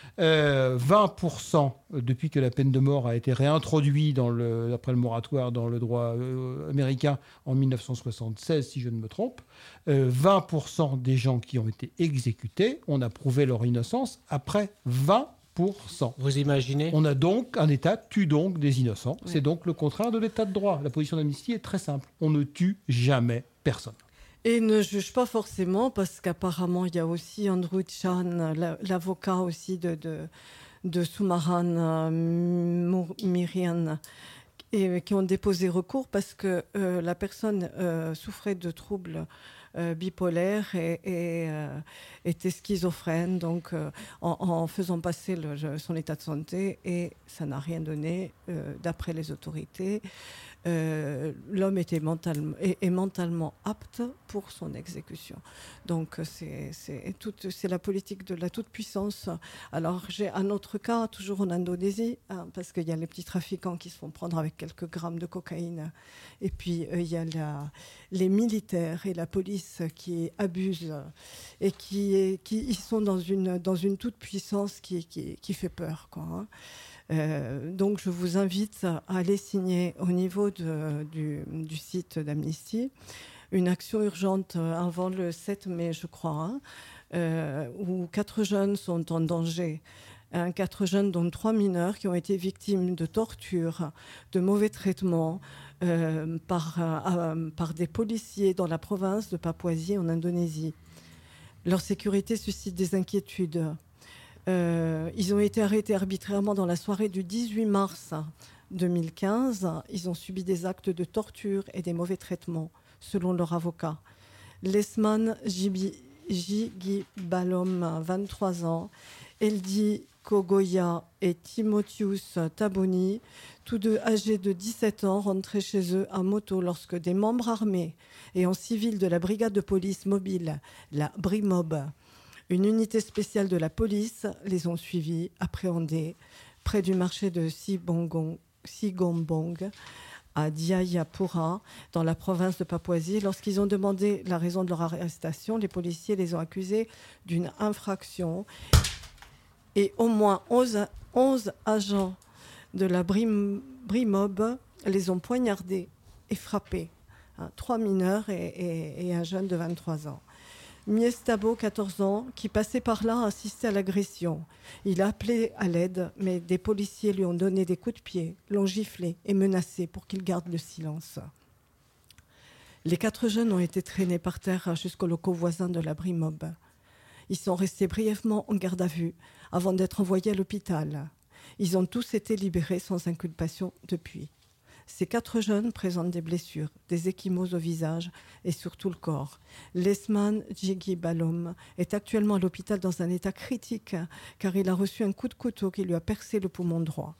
euh, vingt pour cent depuis que la peine de mort a été réintroduite dans le, après le moratoire dans le droit euh, américain en mille neuf cent soixante-seize, si je ne me trompe, euh, vingt pour cent des gens qui ont été exécutés, on a prouvé leur innocence après vingt pour cent. Vous imaginez On a donc, un État tue donc des innocents. Ouais. C'est donc le contraire de l'État de droit. La position d'Amnesty est très simple. On ne tue jamais personne. Et ne juge pas forcément parce qu'apparemment il y a aussi Andrew Chan, la- l'avocat aussi de, de, de Soumaran euh, Mour- Mirian, et qui ont déposé recours parce que euh, la personne euh, souffrait de troubles euh, bipolaires et, et, euh, était schizophrène, donc euh, en, en faisant passer le- son état de santé, et ça n'a rien donné euh, d'après les autorités. Euh, l'homme était mentalement, est, est mentalement apte pour son exécution. Donc c'est, c'est, toute, c'est la politique de la toute-puissance. Alors j'ai un autre cas, toujours en Indonésie, hein, parce qu'il y a les petits trafiquants qui se font prendre avec quelques grammes de cocaïne. Et puis euh, il y a la, les militaires et la police qui abusent et qui, est, qui ils sont dans une, dans une toute-puissance qui, qui, qui fait peur, quoi, hein. Euh, donc je vous invite à aller signer au niveau de, du, du site d'Amnesty une action urgente avant le sept mai, je crois, hein, euh, où quatre jeunes sont en danger. Hein, quatre jeunes, dont trois mineurs, qui ont été victimes de torture, de mauvais traitements euh, par, euh, par des policiers dans la province de Papouasie en Indonésie. Leur sécurité suscite des inquiétudes. Euh, ils ont été arrêtés arbitrairement dans la soirée du dix-huit mars deux mille quinze. Ils ont subi des actes de torture et des mauvais traitements, selon leur avocat. Lesman Jigibalom, vingt-trois ans, Eldi Kogoya et Timotheus Taboni, tous deux âgés de dix-sept ans, rentraient chez eux à moto lorsque des membres armés et en civil de la brigade de police mobile, la Brimob, une unité spéciale de la police, les ont suivis, appréhendés, près du marché de Sibongong, Sigombong, à Diayapura, dans la province de Papouasie. Lorsqu'ils ont demandé la raison de leur arrestation, les policiers les ont accusés d'une infraction et au moins onze, onze agents de la Brim, Brimob les ont poignardés et frappés. Hein, trois mineurs et, et, et un jeune de vingt-trois ans. Miestabo, quatorze ans, qui passait par là, a assisté à l'agression. Il a appelé à l'aide, mais des policiers lui ont donné des coups de pied, l'ont giflé et menacé pour qu'il garde le silence. Les quatre jeunes ont été traînés par terre jusqu'au locaux voisin de la Brimob. Ils sont restés brièvement en garde à vue avant d'être envoyés à l'hôpital. Ils ont tous été libérés sans inculpation depuis. Ces quatre jeunes présentent des blessures, des ecchymoses au visage et sur tout le corps. Lesman Jigibalom est actuellement à l'hôpital dans un état critique car il a reçu un coup de couteau qui lui a percé le poumon droit.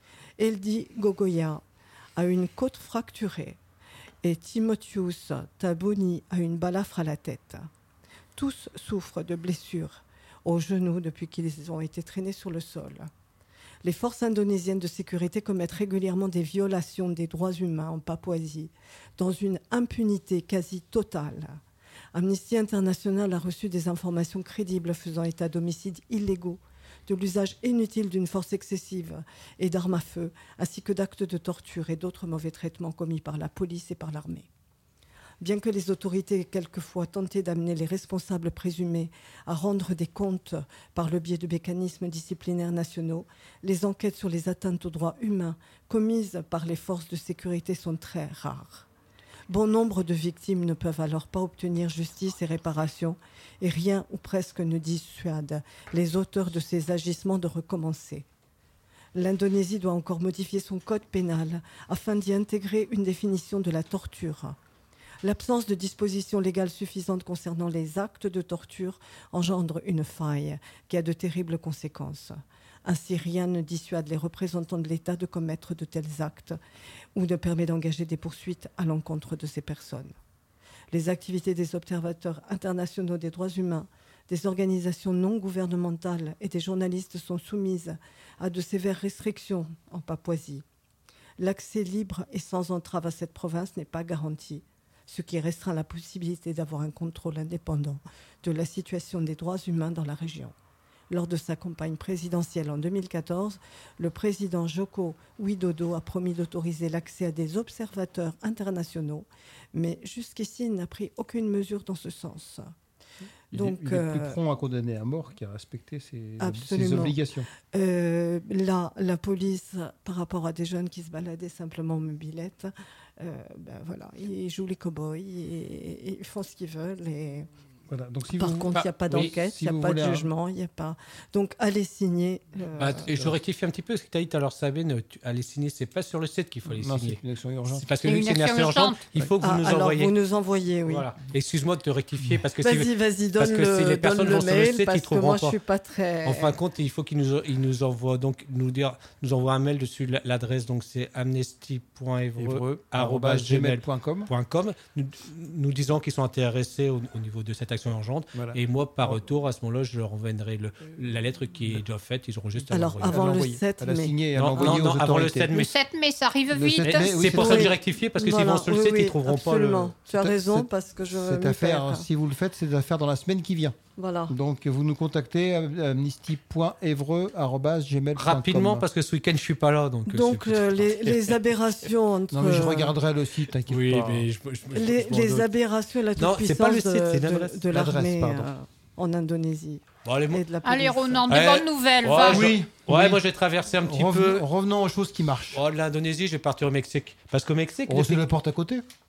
Eldi Gogoya a une côte fracturée et Timotheus Taboni a une balafre à la tête. Tous souffrent de blessures aux genoux depuis qu'ils ont été traînés sur le sol. Les forces indonésiennes de sécurité commettent régulièrement des violations des droits humains en Papouasie, dans une impunité quasi totale. Amnesty International a reçu des informations crédibles faisant état d'homicides illégaux, de l'usage inutile d'une force excessive et d'armes à feu, ainsi que d'actes de torture et d'autres mauvais traitements commis par la police et par l'armée. Bien que les autorités aient quelquefois tenté d'amener les responsables présumés à rendre des comptes par le biais de mécanismes disciplinaires nationaux, les enquêtes sur les atteintes aux droits humains commises par les forces de sécurité sont très rares. Bon nombre de victimes ne peuvent alors pas obtenir justice et réparation, et rien ou presque ne dissuade les auteurs de ces agissements de recommencer. L'Indonésie doit encore modifier son code pénal afin d'y intégrer une définition de la torture. L'absence de dispositions légales suffisantes concernant les actes de torture engendre une faille qui a de terribles conséquences. Ainsi, rien ne dissuade les représentants de l'État de commettre de tels actes ou ne permet d'engager des poursuites à l'encontre de ces personnes. Les activités des observateurs internationaux des droits humains, des organisations non gouvernementales et des journalistes sont soumises à de sévères restrictions en Papouasie. L'accès libre et sans entrave à cette province n'est pas garanti, ce qui restreint la possibilité d'avoir un contrôle indépendant de la situation des droits humains dans la région. Lors de sa campagne présidentielle en deux mille quatorze, le président Joko Widodo a promis d'autoriser l'accès à des observateurs internationaux, mais jusqu'ici, il n'a pris aucune mesure dans ce sens. Il, Donc, il est plus euh, prompt à condamner à mort qu'à respecter ses, absolument. ses obligations. Euh, là, la police, par rapport à des jeunes qui se baladaient simplement en mobilette, euh, ben voilà, ils jouent les cow-boys, et, et ils font ce qu'ils veulent. Et... Voilà. Donc, si Par vous... contre, il n'y a pas d'enquête, il si n'y a vous pas de voulez jugement, il n'y a pas... Donc, allez signer. Euh, Bah, et je rectifie un petit peu ce que tu as dit tout à l'heure, Sabine. Tu, aller signer, c'est pas sur le site qu'il faut aller Non, signer. c'est une action urgente. C'est parce que C'est vu que une c'est une action action urgente, urgente. il faut que vous ah, nous alors, envoyez. vous nous envoyez, oui. Voilà. Excuse-moi de te rectifier parce que si, Vas-y, vas-y, parce donne que si le, les personnes donne le vont sur le mail, site, ils parce que trouveront moi, pas. je suis pas très... En fin de compte, il faut qu'ils nous, ils nous envoient donc nous dire, nous envoient un mail dessus. L'adresse donc c'est amnesty point evreux arobase gmail point com. Nous, nous disant qu'ils sont intéressés au, au niveau de cette action urgente. Voilà. Et moi, par retour, à ce moment-là, je leur enverrai le, la lettre qui est déjà faite. Ils auront juste à Alors, l'envoyer. avant À le l'envoyer. sept À la mai. signer et à Non, l'envoyer non, aux non, avant le autorités. sept mai. Le sept mai, ça arrive Le vite. sept Et mai, oui, c'est pour ça que j'ai oui. rectifié parce que Voilà, s'ils vont sur le oui, site, oui, ils trouveront absolument. pas Tu as Cette- raison, cette- parce que je veux Cette m'y affaire, faire. si vous le faites, c'est l'affaire dans la semaine qui vient. Voilà. Donc, vous nous contactez à amnesty point evreux arobase gmail point com. le. Rapidement, parce que ce week-end, je suis pas là. Donc, euh, Donc, c'est- euh, les, les aberrations entre... Non, mais je regarderai le site, t'inquiète Oui, pas. mais je, je- je- Les, je m'en les doute. aberrations et la Non, c'est pas toute-puissance le site, c'est de, l'adresse. de, de L'adresse, l'armée pardon. euh, en Indonésie Bon, allez, moi- et de la police. Allez, Ronan, de Ouais. bonnes nouvelles. Ouais, va. je- Oui, Ouais, oui. moi, j'ai traversé un petit Revenons, peu. revenons aux choses qui marchent. Oh, de l'Indonésie, je vais partir au Mexique. Parce qu'au Mexique, Oh, les- c'est la porte à côté.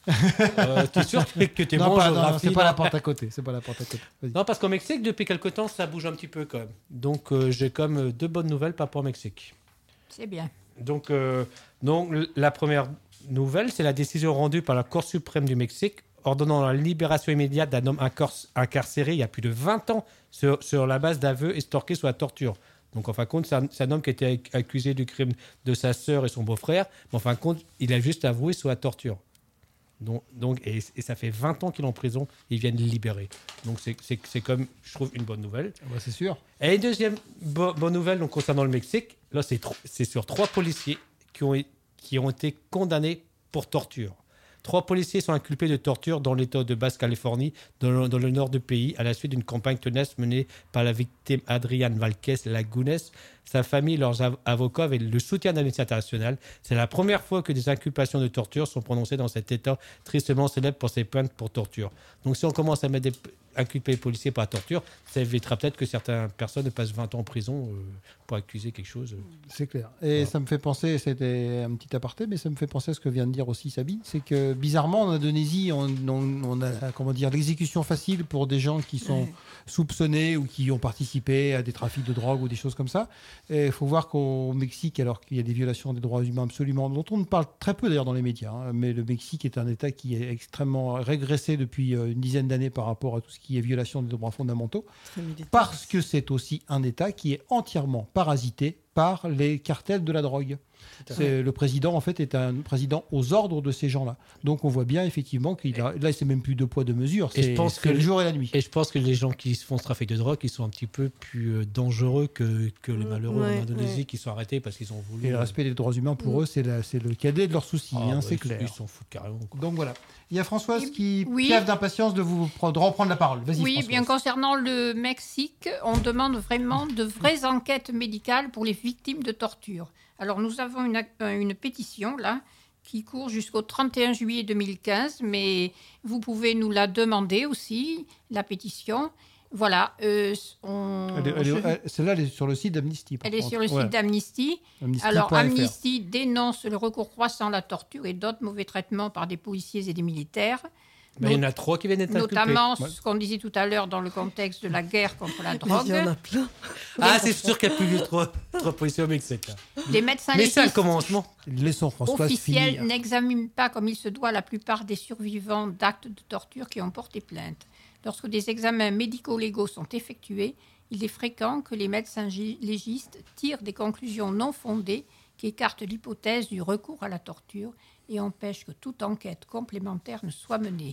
euh, t'es sûr que, que t'es non, bon en pas, non, géographie c'est pas là la porte à côté. C'est pas la porte à côté. Vas-y. Non, parce qu'au Mexique, depuis quelque temps, ça bouge un petit peu quand même. Donc, euh, j'ai comme euh, deux bonnes nouvelles par rapport au Mexique. C'est bien. Donc, euh, donc, la première nouvelle, c'est la décision rendue par la Cour suprême du Mexique ordonnant la libération immédiate d'un homme incar- incarcéré il y a plus de vingt ans sur, sur la base d'aveux estorqués sous la torture. Donc, en fin de compte, c'est un, c'est un homme qui était accusé du crime de sa sœur et son beau-frère. Mais en fin de compte, il a juste avoué sous la torture. Donc, donc, et, et ça fait vingt ans qu'il est en prison, ils viennent le libérer. Donc c'est, c'est, c'est comme, je trouve, une bonne nouvelle. Bah, c'est sûr. Et une deuxième bo- bonne nouvelle donc, concernant le Mexique, là c'est, tro- c'est sur trois policiers qui ont, qui ont été condamnés pour torture. Trois policiers sont inculpés de torture dans l'État de Basse-Californie, dans le, dans le nord du pays, à la suite d'une campagne tenace menée par la victime Adrián Vázquez Lagunes. Sa famille, leurs av- avocats avaient le soutien d'Amnesty International. C'est la première fois que des inculpations de torture sont prononcées dans cet État tristement célèbre pour ses plaintes pour torture. Donc si on commence à mettre des p- inculper les policiers par la torture, ça évitera peut-être que certaines personnes passent vingt ans en prison euh, pour accuser quelque chose. euh. C'est clair. Et Voilà. ça me fait penser, c'était un petit aparté, mais ça me fait penser à ce que vient de dire aussi Sabine, c'est que bizarrement en Indonésie, on, on- on a comment dire l'exécution facile pour des gens qui sont soupçonnés ou qui ont participé à des trafics de drogue ou des choses comme ça. Et il faut voir qu'au Mexique, alors qu'il y a des violations des droits humains absolument, dont on parle très peu d'ailleurs dans les médias, hein, mais le Mexique est un État qui est extrêmement régressé depuis euh, une dizaine d'années par rapport à tout ce qui est violation des droits fondamentaux, Très militaire. parce que c'est aussi un État qui est entièrement parasité par les cartels de la drogue. C'est, le président, en fait, est un président aux ordres de ces gens-là. Donc, on voit bien, effectivement, qu'il a, là, c'est même plus deux poids, deux mesures. Et C'est, je pense c'est que le jour et la nuit. Et je pense que les gens qui se font ce trafic de drogue, ils sont un petit peu plus euh, dangereux que, que les malheureux Ouais, en Indonésie ouais. qui sont arrêtés parce qu'ils ont voulu. Et le respect des droits humains, pour Mm. eux, c'est, la- c'est le cadet de leurs soucis, Ah, hein, bah, c'est ils- clair. Ils s'en foutent carrément. quoi. Donc, voilà. Il y a Françoise Et- qui oui. piaffe d'impatience de vous prendre- de reprendre la parole. Vas-y, oui, Françoise. bien concernant le Mexique, on demande vraiment de vraies enquêtes médicales pour les victimes de torture. Alors, nous avons une, ac- euh, une pétition, là, qui court jusqu'au trente et un juillet deux mille quinze, mais vous pouvez nous la demander aussi, la pétition. Voilà. euh, on- Elle est- elle est- je- elle- celle-là, elle est sur le site d'Amnesty. par elle est contre. sur le site Ouais. d'Amnesty. Amnesty Alors, point F R. Amnesty dénonce le recours croissant à la torture et d'autres mauvais traitements par des policiers et des militaires. Ben, il y en a trois qui viennent d'être inculpés. Notamment Ouais. ce qu'on disait tout à l'heure dans le contexte de la guerre contre la Mais drogue. il y en a plein. Ah, c'est sûr qu'il n'y a plus de trois, trois policiers au Mexique. là. Les médecins Mais c'est un légistes commencement. Laissons Françoise officiels finir. n'examinent pas comme il se doit la plupart des survivants d'actes de torture qui ont porté plainte. Lorsque des examens médico-légaux sont effectués, il est fréquent que les médecins gi- légistes tirent des conclusions non fondées qui écartent l'hypothèse du recours à la torture et empêchent que toute enquête complémentaire ne soit menée.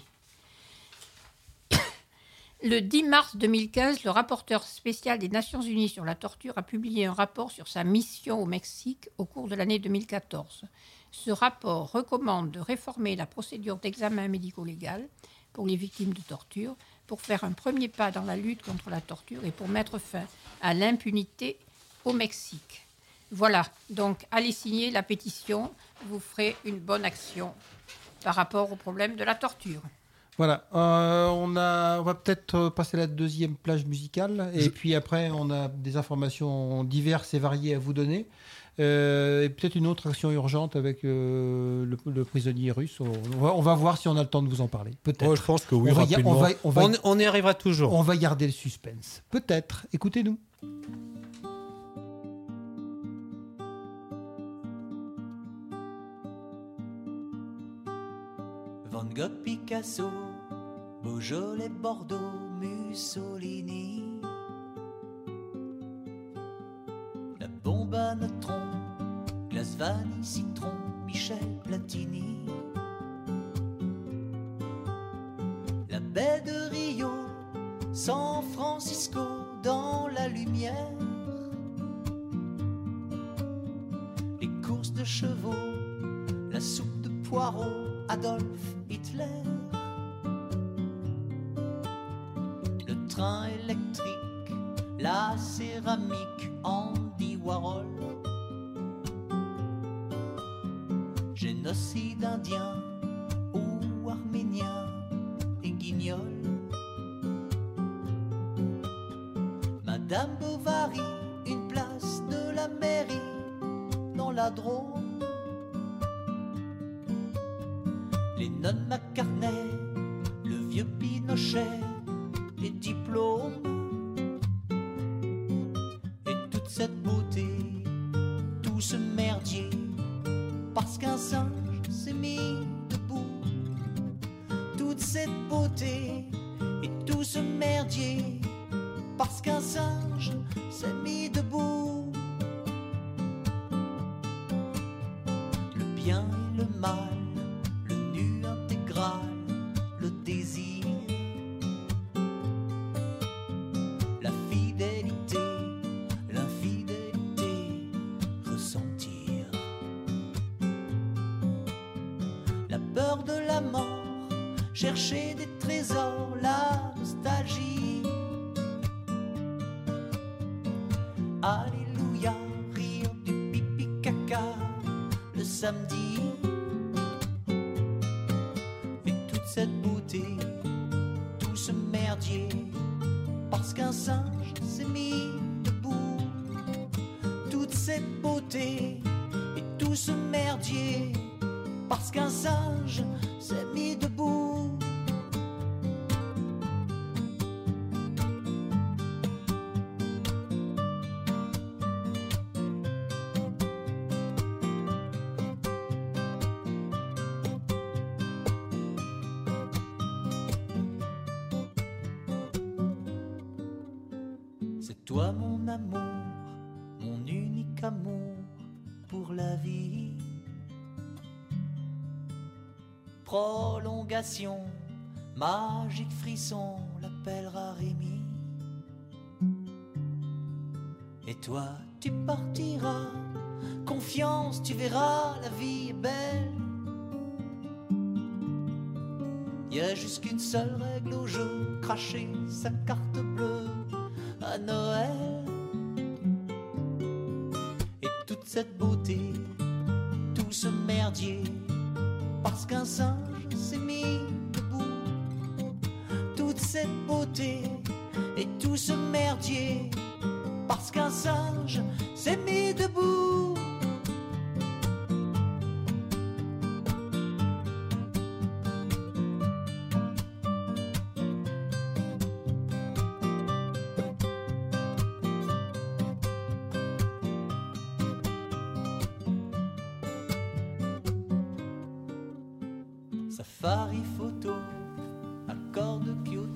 Le dix mars deux mille quinze, le rapporteur spécial des Nations Unies sur la torture a publié un rapport sur sa mission au Mexique au cours de l'année deux mille quatorze. Ce rapport recommande de réformer la procédure d'examen médico-légal pour les victimes de torture pour faire un premier pas dans la lutte contre la torture et pour mettre fin à l'impunité au Mexique. Voilà, donc allez signer la pétition, vous ferez une bonne action par rapport au problème de la torture. Voilà, euh, on, a, on va peut-être euh, passer à la deuxième plage musicale, et Je- puis après on a des informations diverses et variées à vous donner, euh, et peut-être une autre action urgente avec euh, le, le prisonnier russe. On va, on va voir si on a le temps de vous en parler, peut-être. Oh, je pense que oui, On va y- rapidement. on va- on va y- on y arrivera toujours. On va garder le suspense, peut-être. Écoutez-nous. Van Gogh, Picasso, Beaujolais, Bordeaux, Mussolini. La bombe à neutrons, glace, vanille, citron, Michel Platini. La baie de Rio, San Francisco dans la lumière. Les courses de chevaux, la soupe de poireaux, Adolf Hitler. Le train électrique, la céramique, Andy Warhol. Génocide indien ou arménien et guignol. Madame Bovary, une place de la mairie dans la Drôme. Les Lennon McCartney, le vieux Pinochet, les diplômes et toute cette beauté, tout ce merdier, parce qu'un singe s'est mis debout. Toute cette beauté et tout ce merdier, parce qu'un singe s'est mis debout. Le bien et le mal, le nu intégral, le désir, la fidélité, l'infidélité, ressentir la peur de la mort, chercher des trésors, la nostalgie. Alléluia, rire du pipi caca le samedi. Et toute cette beauté, tout ce merdier, parce qu'un singe s'est mis debout. Toute cette beauté et tout ce merdier, parce qu'un singe s'est mis debout. C'est toi mon amour, mon unique amour pour la vie. Prolongation, magique frisson, l'appellera Rémi. Et toi tu partiras, confiance, tu verras, la vie est belle. Y a juste qu'une seule règle au jeu, cracher sa carte bleue à Noël. Et toute cette beauté, tout ce merdier, parce qu'un singe s'est mis debout. Toute cette beauté et tout ce merdier, parce qu'un singe s'est mis debout. Safari photo, accord de Kyoto.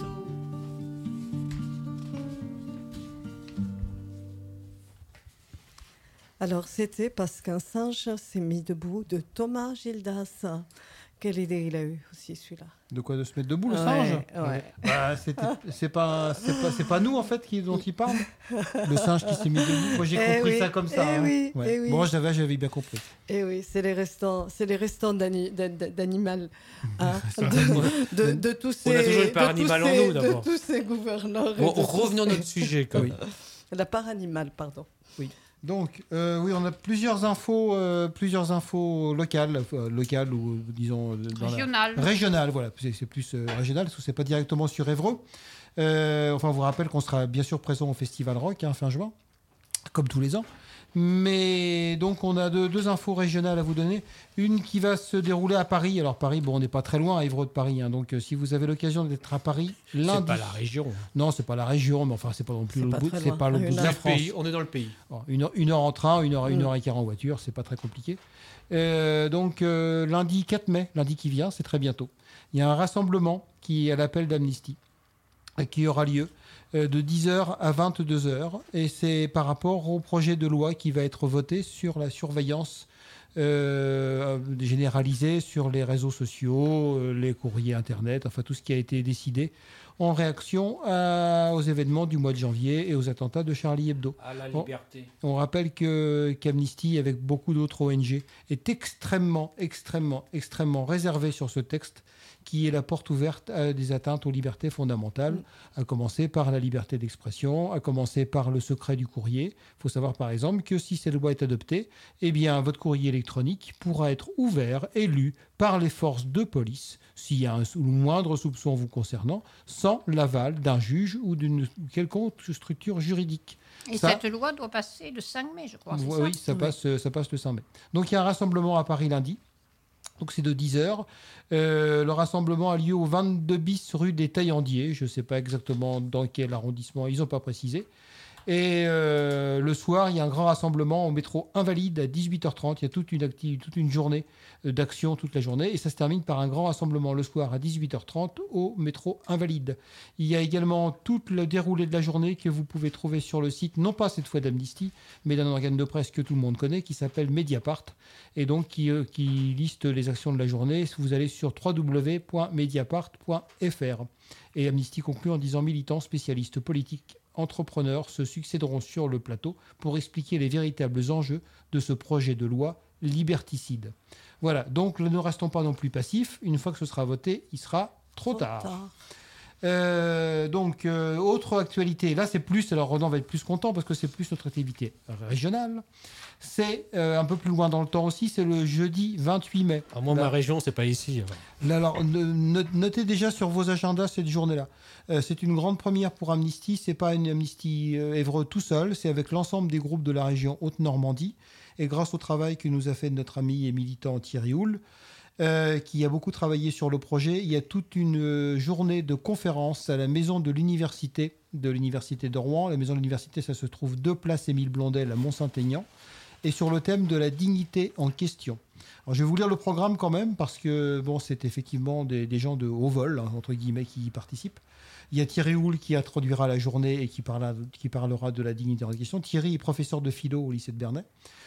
Alors, c'était parce qu'un singe s'est mis debout de Thomas Gildas. Quelle idée il a eu aussi, celui-là. De quoi, de se mettre debout, le Ouais, singe ouais. Bah, c'était- c'est pas, c'est pas, c'est pas nous en fait qui, dont il parle. Le singe qui s'est mis debout. Moi j'ai Eh compris oui, ça comme ça. eh hein. oui, Ouais. eh oui. Bon, j'avais, j'avais bien compris. Et oui, c'est les restants, c'est les restants d'ani- d'a- d'a- d'animal, hein, Ça, de, de, de tous ces, On a toujours une part de tous animale en ces- nous, d'abord. de tous ces gouverneurs. et Bon, de tous revenons à ces- notre sujet, quand même. La part animale, pardon. Oui. Donc, euh, oui, on a plusieurs infos, euh, plusieurs infos locales, euh, locales ou disons euh, dans la- Régional. régionales. Voilà, c'est, c'est plus euh, régional parce que c'est pas directement sur Évreux. Euh, enfin, on vous rappelle qu'on sera bien sûr présent au Festival Rock hein, fin juin, comme tous les ans. Mais donc, on a deux, deux infos régionales à vous donner. Une qui va se dérouler à Paris. Alors, Paris, bon, on n'est pas très loin à Évreux de Paris. hein. donc, euh, si vous avez l'occasion d'être à Paris lundi. C'est pas la région. Non, c'est pas la région, mais enfin, c'est pas non plus C'est le pas bout, très c'est loin. pas le Ah, bout de là. la Le France. pays, on est dans le pays. Bon, une, heure, une heure en train, une heure, une Mm. heure et quart en voiture, c'est pas très compliqué. Euh, donc euh, lundi quatre mai, lundi qui vient, c'est très bientôt. Il y a un rassemblement qui est à l'appel d'Amnesty, euh, qui aura lieu euh, de dix heures à vingt-deux heures, et c'est par rapport au projet de loi qui va être voté sur la surveillance euh, généralisée sur les réseaux sociaux, euh, les courriers internet, enfin tout ce qui a été décidé en réaction à- aux événements du mois de janvier et aux attentats de Charlie Hebdo. À la Bon. liberté. On rappelle que qu'Amnesty, avec beaucoup d'autres O N G, est extrêmement, extrêmement, extrêmement réservé sur ce texte qui est la porte ouverte à des atteintes aux libertés fondamentales, à commencer par la liberté d'expression, à commencer par le secret du courrier. Il faut savoir par exemple que si cette loi est adoptée, eh bien votre courrier électronique pourra être ouvert et lu par les forces de police s'il y a un sou- moindre soupçon vous concernant, sans l'aval d'un juge ou d'une quelconque structure juridique. Et Ça- cette loi doit passer le cinq mai, je crois. c'est Oui, ça oui, ça, passe, euh, ça passe le cinq mai. Donc il y a un rassemblement à Paris lundi. Donc c'est de dix heures. Euh, le rassemblement a lieu au vingt-deux bis rue des Taillandiers. Je ne sais pas exactement dans quel arrondissement, ils n'ont pas précisé. Et euh, le soir, il y a un grand rassemblement au métro Invalide à dix-huit heures trente. Il y a toute une, activité, toute une journée d'action toute la journée. Et ça se termine par un grand rassemblement le soir à dix-huit heures trente au métro Invalide. Il y a également tout le déroulé de la journée que vous pouvez trouver sur le site, non pas cette fois d'Amnesty, mais d'un organe de presse que tout le monde connaît, qui s'appelle Mediapart, et donc qui, euh, qui liste les actions de la journée. Vous allez sur w w w point mediapart point f r. Et Amnesty conclut en disant « Militants, spécialistes politiques, entrepreneurs se succéderont sur le plateau pour expliquer les véritables enjeux de ce projet de loi liberticide. » Voilà, donc ne restons pas non plus passifs. Une fois que ce sera voté, il sera trop, trop tard. tard. Euh, donc, euh, autre actualité, là c'est plus, alors Ronan va être plus content parce que c'est plus notre activité régionale. C'est euh, un peu plus loin dans le temps aussi, c'est le jeudi vingt-huit mai. Alors moi, là, ma région, c'est pas ici. Là, alors, notez déjà sur vos agendas cette journée-là. Euh, c'est une grande première pour Amnesty. C'est pas une Amnesty euh, Évreux tout seul, c'est avec l'ensemble des groupes de la région Haute-Normandie. Et grâce au travail que nous a fait notre ami et militant Thierry Houle, Euh, qui a beaucoup travaillé sur le projet. Il y a toute une euh, journée de conférence à la maison de l'université, de l'université de Rouen. La maison de l'université, ça se trouve deux places Émile Blondel à Mont-Saint-Aignan, et sur le thème de la dignité en question. Alors, je vais vous lire le programme quand même, parce que bon, c'est effectivement des, des gens de haut vol, hein, entre guillemets, qui y participent. Il y a Thierry Houle qui introduira la journée et qui, parla, qui parlera de la dignité en question. Thierry est professeur de philo au lycée de Bernay.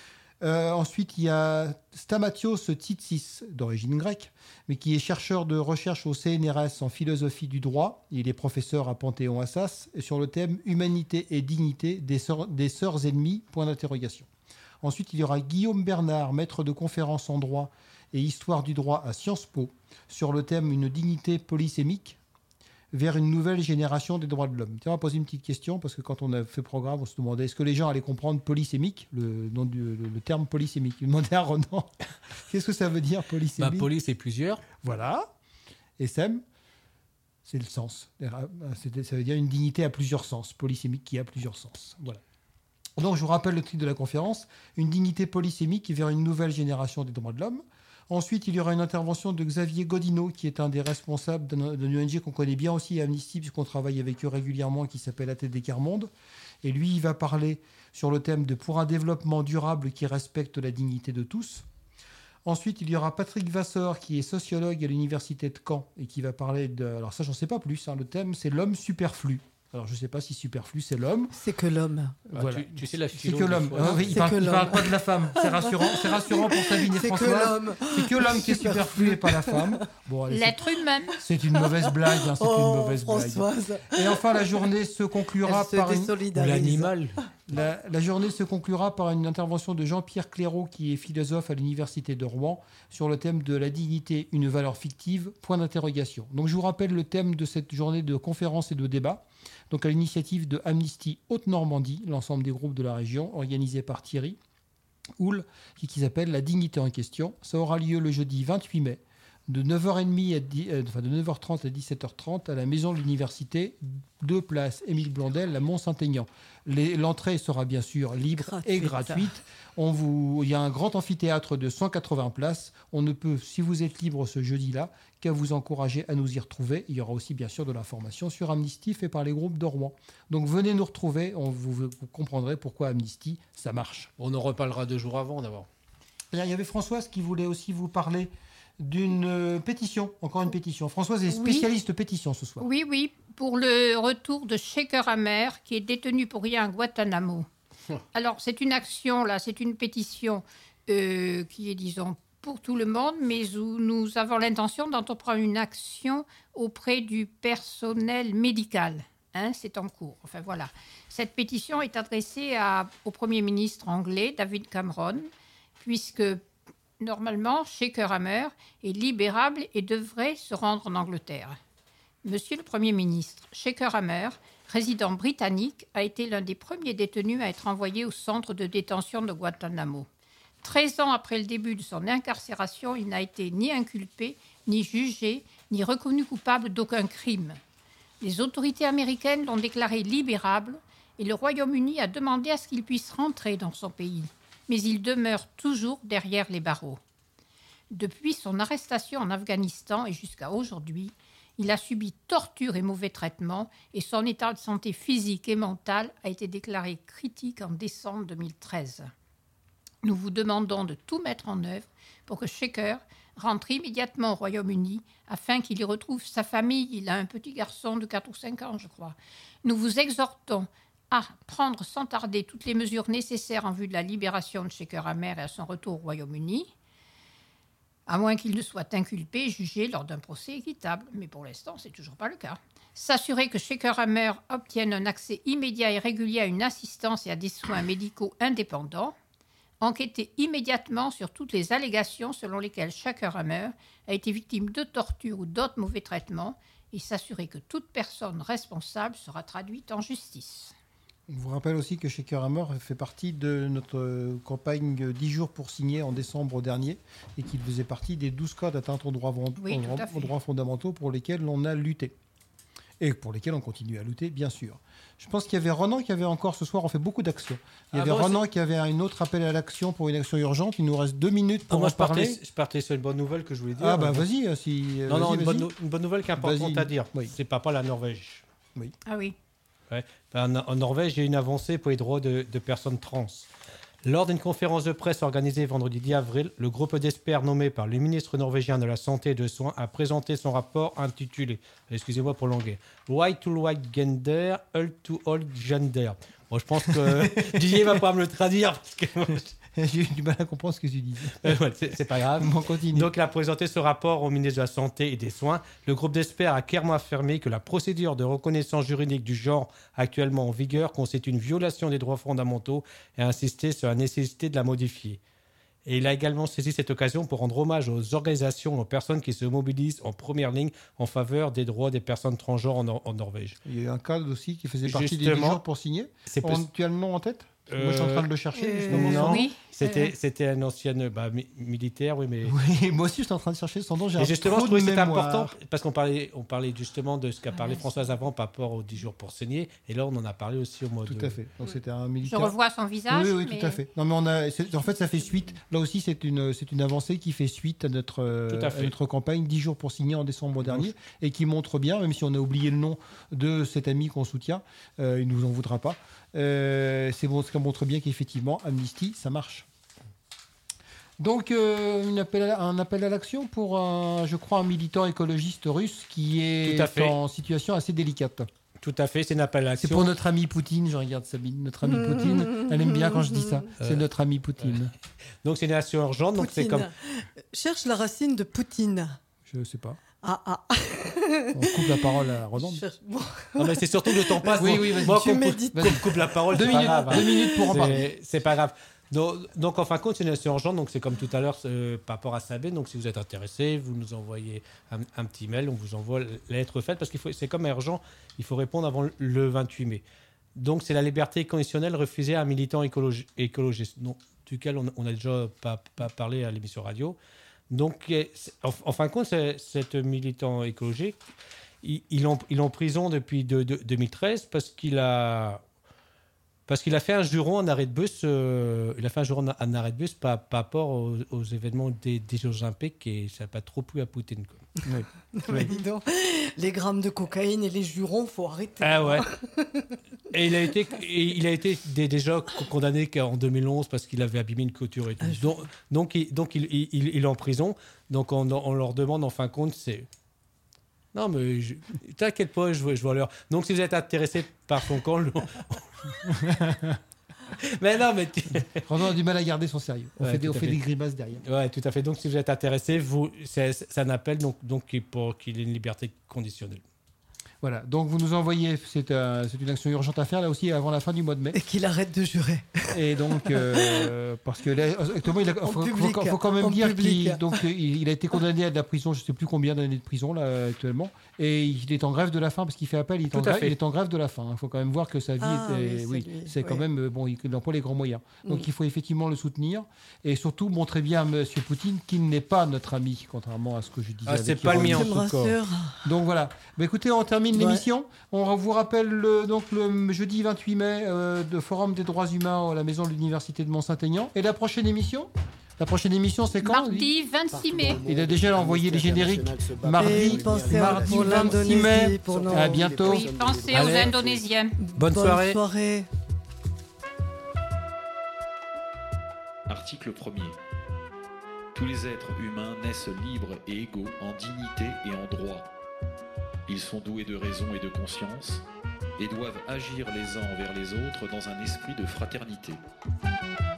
Euh, ensuite, il y a Stamatios Tsitsis, d'origine grecque, mais qui est chercheur de recherche au C N R S en philosophie du droit. Il est professeur à Panthéon-Assas sur le thème « Humanité et dignité des sœurs, des sœurs ennemies ?» point d'interrogation. Ensuite, il y aura Guillaume Bernard, maître de conférences en droit et histoire du droit à Sciences Po, sur le thème « Une dignité polysémique vers une nouvelle génération des droits de l'homme ». Tiens, on va poser une petite question, parce que quand on a fait le programme, on se demandait est-ce que les gens allaient comprendre polysémique, le, nom du, le, le terme polysémique. Il demandait à Ronan, qu'est-ce que ça veut dire polysémique ? Bah, poly, c'est plusieurs. Voilà. Et Sem, c'est le sens. C'est, ça veut dire une dignité à plusieurs sens, polysémique qui a plusieurs sens. Voilà. Donc, je vous rappelle le titre de la conférence, une dignité polysémique vers une nouvelle génération des droits de l'homme. Ensuite, il y aura une intervention de Xavier Godineau, qui est un des responsables d'une O N G qu'on connaît bien aussi, Amnesty, puisqu'on travaille avec eux régulièrement, qui s'appelle A T D Quart-Monde. Et lui, il va parler sur le thème de « Pour un développement durable qui respecte la dignité de tous ». Ensuite, il y aura Patrick Vasseur, qui est sociologue à l'université de Caen, et qui va parler de... Alors ça, j'en sais pas plus. Hein, le thème, c'est l'homme superflu. Alors, je ne sais pas si superflu, c'est l'homme. C'est que l'homme. Voilà. Ah, tu, tu sais la c'est que l'homme. Ah, oui, il ne parle, parle pas de la femme. C'est rassurant, c'est rassurant pour Sabine et c'est Françoise. Que l'homme. C'est que l'homme qui est superflu et pas la femme. Bon, allez, L'être c'est, humain. C'est une mauvaise blague. Hein, c'est oh, une mauvaise Françoise. blague. Et enfin, la journée se conclura Elle par se une... l'animal. La, la journée se conclura par une intervention de Jean-Pierre Clairaut, qui est philosophe à l'université de Rouen, sur le thème de la dignité, une valeur fictive, point d'interrogation. Donc je vous rappelle le thème de cette journée de conférence et de débat, donc à l'initiative de Amnesty Haute-Normandie, l'ensemble des groupes de la région, organisé par Thierry Houle, qui, qui s'appelle La dignité en question. Ça aura lieu le jeudi vingt-huit mai, de neuf heures trente à, dix, euh, enfin de neuf heures trente à dix-sept heures trente à la maison de l'université, deux places Émile Blondel à Mont-Saint-Aignan. Les, l'entrée sera bien sûr libre gratuite. et gratuite. On vous, il y a un grand amphithéâtre de cent quatre-vingts places. On ne peut, si vous êtes libre ce jeudi-là, qu'à vous encourager à nous y retrouver. Il y aura aussi bien sûr de l'information sur Amnesty fait par les groupes de Rouen. Donc venez nous retrouver, on vous, vous comprendrez pourquoi Amnesty, ça marche. On en reparlera deux jours avant d'abord. Il y avait Françoise qui voulait aussi vous parler d'une euh, pétition, encore une pétition. Françoise est spécialiste oui. pétition ce soir. Oui, oui, pour le retour de Shaker Hammer, qui est détenu pour rien à Guantanamo. Alors, c'est une action, là, c'est une pétition euh, qui est, disons, pour tout le monde, mais où nous avons l'intention d'entreprendre une action auprès du personnel médical. Hein, c'est en cours. Enfin, voilà. Cette pétition est adressée à, au Premier ministre anglais, David Cameron, puisque... Normalement, Shaker Hammer est libérable et devrait se rendre en Angleterre. Monsieur le Premier ministre, Shaker Hammer, résident britannique, a été l'un des premiers détenus à être envoyé au centre de détention de Guantanamo. Treize ans après le début de son incarcération, il n'a été ni inculpé, ni jugé, ni reconnu coupable d'aucun crime. Les autorités américaines l'ont déclaré libérable et le Royaume-Uni a demandé à ce qu'il puisse rentrer dans son pays. Mais il demeure toujours derrière les barreaux. Depuis son arrestation en Afghanistan et jusqu'à aujourd'hui, il a subi torture et mauvais traitements et son état de santé physique et mental a été déclaré critique en décembre deux mille treize. Nous vous demandons de tout mettre en œuvre pour que Shaker rentre immédiatement au Royaume-Uni afin qu'il y retrouve sa famille. Il a un petit garçon de quatre ou cinq ans, je crois. Nous vous exhortons à prendre sans tarder toutes les mesures nécessaires en vue de la libération de Shaker Hammer et à son retour au Royaume-Uni, à moins qu'il ne soit inculpé et jugé lors d'un procès équitable. Mais pour l'instant, ce n'est toujours pas le cas. S'assurer que Shaker Hammer obtienne un accès immédiat et régulier à une assistance et à des soins médicaux indépendants. Enquêter immédiatement sur toutes les allégations selon lesquelles Shaker Hammer a été victime de torture ou d'autres mauvais traitements et s'assurer que toute personne responsable sera traduite en justice. On vous rappelle aussi que Shaker Hammer fait partie de notre campagne dix jours pour signer en décembre dernier et qu'il faisait partie des douze cas d'atteinte aux droits, Oui, aux droits, aux droits fondamentaux pour lesquels on a lutté. Et pour lesquels on continue à lutter, bien sûr. Je pense qu'il y avait Ronan qui avait encore, ce soir, on fait beaucoup d'actions. Il y Ah avait bon, Ronan c'est... qui avait un autre appel à l'action pour une action urgente. Il nous reste deux minutes pour ah, moi, en je partais, parler. je partais sur une bonne nouvelle que je voulais dire. Ah bah Donc... vas-y. Si, non, vas-y, non, une, vas-y. bonne, no- une bonne nouvelle qui est importante Vas-y. à dire. Oui. C'est pas, pas la Norvège. Oui. Ah oui. Ouais. En, en Norvège, il y a une avancée pour les droits de, de personnes trans. Lors d'une conférence de presse organisée vendredi dix avril, le groupe d'experts nommé par le ministre norvégien de la Santé et des Soins a présenté son rapport intitulé, excusez-moi pour l'anglais, White to White Gender, Old to Old Gender. Bon, je pense que Didier va pas me le traduire parce que j'ai eu du mal à comprendre ce que tu dis. Euh, ouais, c'est, c'est pas grave. On continue. Donc, il a présenté ce rapport au ministre de la Santé et des Soins. Le groupe d'experts a clairement affirmé que la procédure de reconnaissance juridique du genre actuellement en vigueur constitue une violation des droits fondamentaux et a insisté sur la nécessité de la modifier. Et il a également saisi cette occasion pour rendre hommage aux organisations et aux personnes qui se mobilisent en première ligne en faveur des droits des personnes transgenres en, Nor- en Norvège. Il y a eu un cas aussi qui faisait partie des Justement, dix jours pour signer. c'est On, plus- tu as le nom en tête Euh, Moi, je suis en train de le chercher. euh, justement. Non, oui. c'était, Euh. c'était un ancien bah, mi- militaire, oui, mais... Oui, moi aussi, je suis en train de chercher son nom. J'ai Et un justement, trou je trouvais de que c'était mémoire. important parce qu'on parlait, on parlait justement de ce qu'a parlé Ah, Françoise avant par rapport aux dix jours pour saigner. Et là, on en a parlé aussi au mois Tout de... à fait. Donc, c'était un Je militaire. revois son visage. Oui, oui, mais... tout à fait. Non, mais on a, c'est- en fait, ça fait suite. Là aussi, c'est une, c'est une avancée qui fait suite à notre, euh, Tout à fait. à notre campagne dix jours pour signer en décembre dernier et qui montre bien, même si on a oublié le nom de cet ami qu'on soutient, euh, il ne nous en voudra pas. Euh, c'est bon, ça montre bien qu'effectivement, Amnesty, ça marche. Donc, euh, une appel à- un appel à l'action pour, un, je crois, un militant écologiste russe qui est Tout à fait. en situation assez délicate. Tout à fait, c'est une appel à C'est l'action. pour notre ami Poutine, je regarde Sabine, notre ami Poutine. Elle aime bien quand je dis ça. C'est Euh, notre ami Poutine. Donc, c'est une action urgente. Donc, c'est Poutine. comme... Cherche la racine de Poutine. Je sais pas. Ah, ah. On coupe la parole à Ronan. Cherche- bon. Non, mais c'est surtout que le temps passe. Oui, donc oui, vas-y. moi, Tu qu'on coupe, médites. qu'on coupe la parole, Deux c'est pas minutes, grave. hein. deux minutes pour en parler. C'est, c'est pas grave. Donc, donc, en fin de compte, c'est une action urgente. Donc, c'est comme tout à l'heure euh, par rapport à Sabine. Donc, si vous êtes intéressé, vous nous envoyez un, un petit mail. On vous envoie la lettre faite parce que c'est comme urgent. Il faut répondre avant le vingt-huit mai. Donc, c'est la liberté conditionnelle refusée à un militant écologi- écologiste, donc, duquel on, on a déjà pas, pas parlé à l'émission radio. Donc, euh, c'est- en, en fin de compte, c'est, cet militant écologique, il, il, en, il est en prison depuis de, de- deux mille treize parce qu'il a, parce qu'il a fait un juron en arrêt de bus. euh, il a fait un juron en arrêt de bus par, par rapport aux, aux événements des, des Jeux Olympiques et ça n'a pas trop plu à Poutine, quoi. Mais dis donc, les grammes de cocaïne et les jurons, faut arrêter. Ah ouais. Et il a été, et il a été dé- déjà condamné qu'en deux mille onze parce qu'il avait abîmé une clôture et tout. Donc, donc, il, donc il, il, il- il est en prison. Donc, on, on leur demande en fin de compte, c'est. Non, mais je, t'inquiète pas, je vois, je vois l'heure. Donc, si vous êtes intéressé par son camp, le- mais non, mais. tu- Ronan a du mal à garder son sérieux. On Ouais, fait, des, tout on à fait fait. des grimaces derrière. Ouais, tout à fait. Donc, si vous êtes intéressé, vous, c'est, c'est un appel donc, donc pour qu'il ait une liberté conditionnelle. Voilà. Donc vous nous envoyez, c'est, euh, c'est une action urgente à faire là aussi avant la fin du mois de mai. Et qu'il arrête de jurer. Et donc, euh, parce que là, actuellement, il a, En faut, public, faut- faut quand même en dire public. qu'il donc, il, il a été condamné à de la prison, je ne sais plus combien d'années de prison là actuellement, et il est en grève de la faim parce qu'il fait appel, il est, en Tout à grève, fait. il est en grève de la faim. Il faut quand même voir que sa vie Ah, était, oui, oui, c'est lui, c'est quand oui. même euh, bon, il emploie les grands moyens. Donc Mm. il faut effectivement le soutenir et surtout montrer bien à M. Poutine qu'il n'est pas notre ami, contrairement à ce que je disais. Ah, c'est avec pas le ironie. mien, en Je me tout cas. rassure. Donc voilà. Bah, écoutez, on termine. termine Ouais. l'émission. On vous rappelle le, donc le jeudi vingt-huit mai euh, de Forum des droits humains à la maison de l'Université de Mont-Saint-Aignan. Et la prochaine émission La prochaine émission, c'est quand Mardi vingt-six mai. Il a déjà envoyé les génériques. Mardi, Et pensez à- mardi pour vingt-six mai. l'Indonésie, pour nos- À bientôt. Oui, pensez Allez. aux Indonésiens. Bonne soirée. soirée. Article premier. Tous les êtres humains naissent libres et égaux en dignité et en droit. Ils sont doués de raison et de conscience et doivent agir les uns envers les autres dans un esprit de fraternité.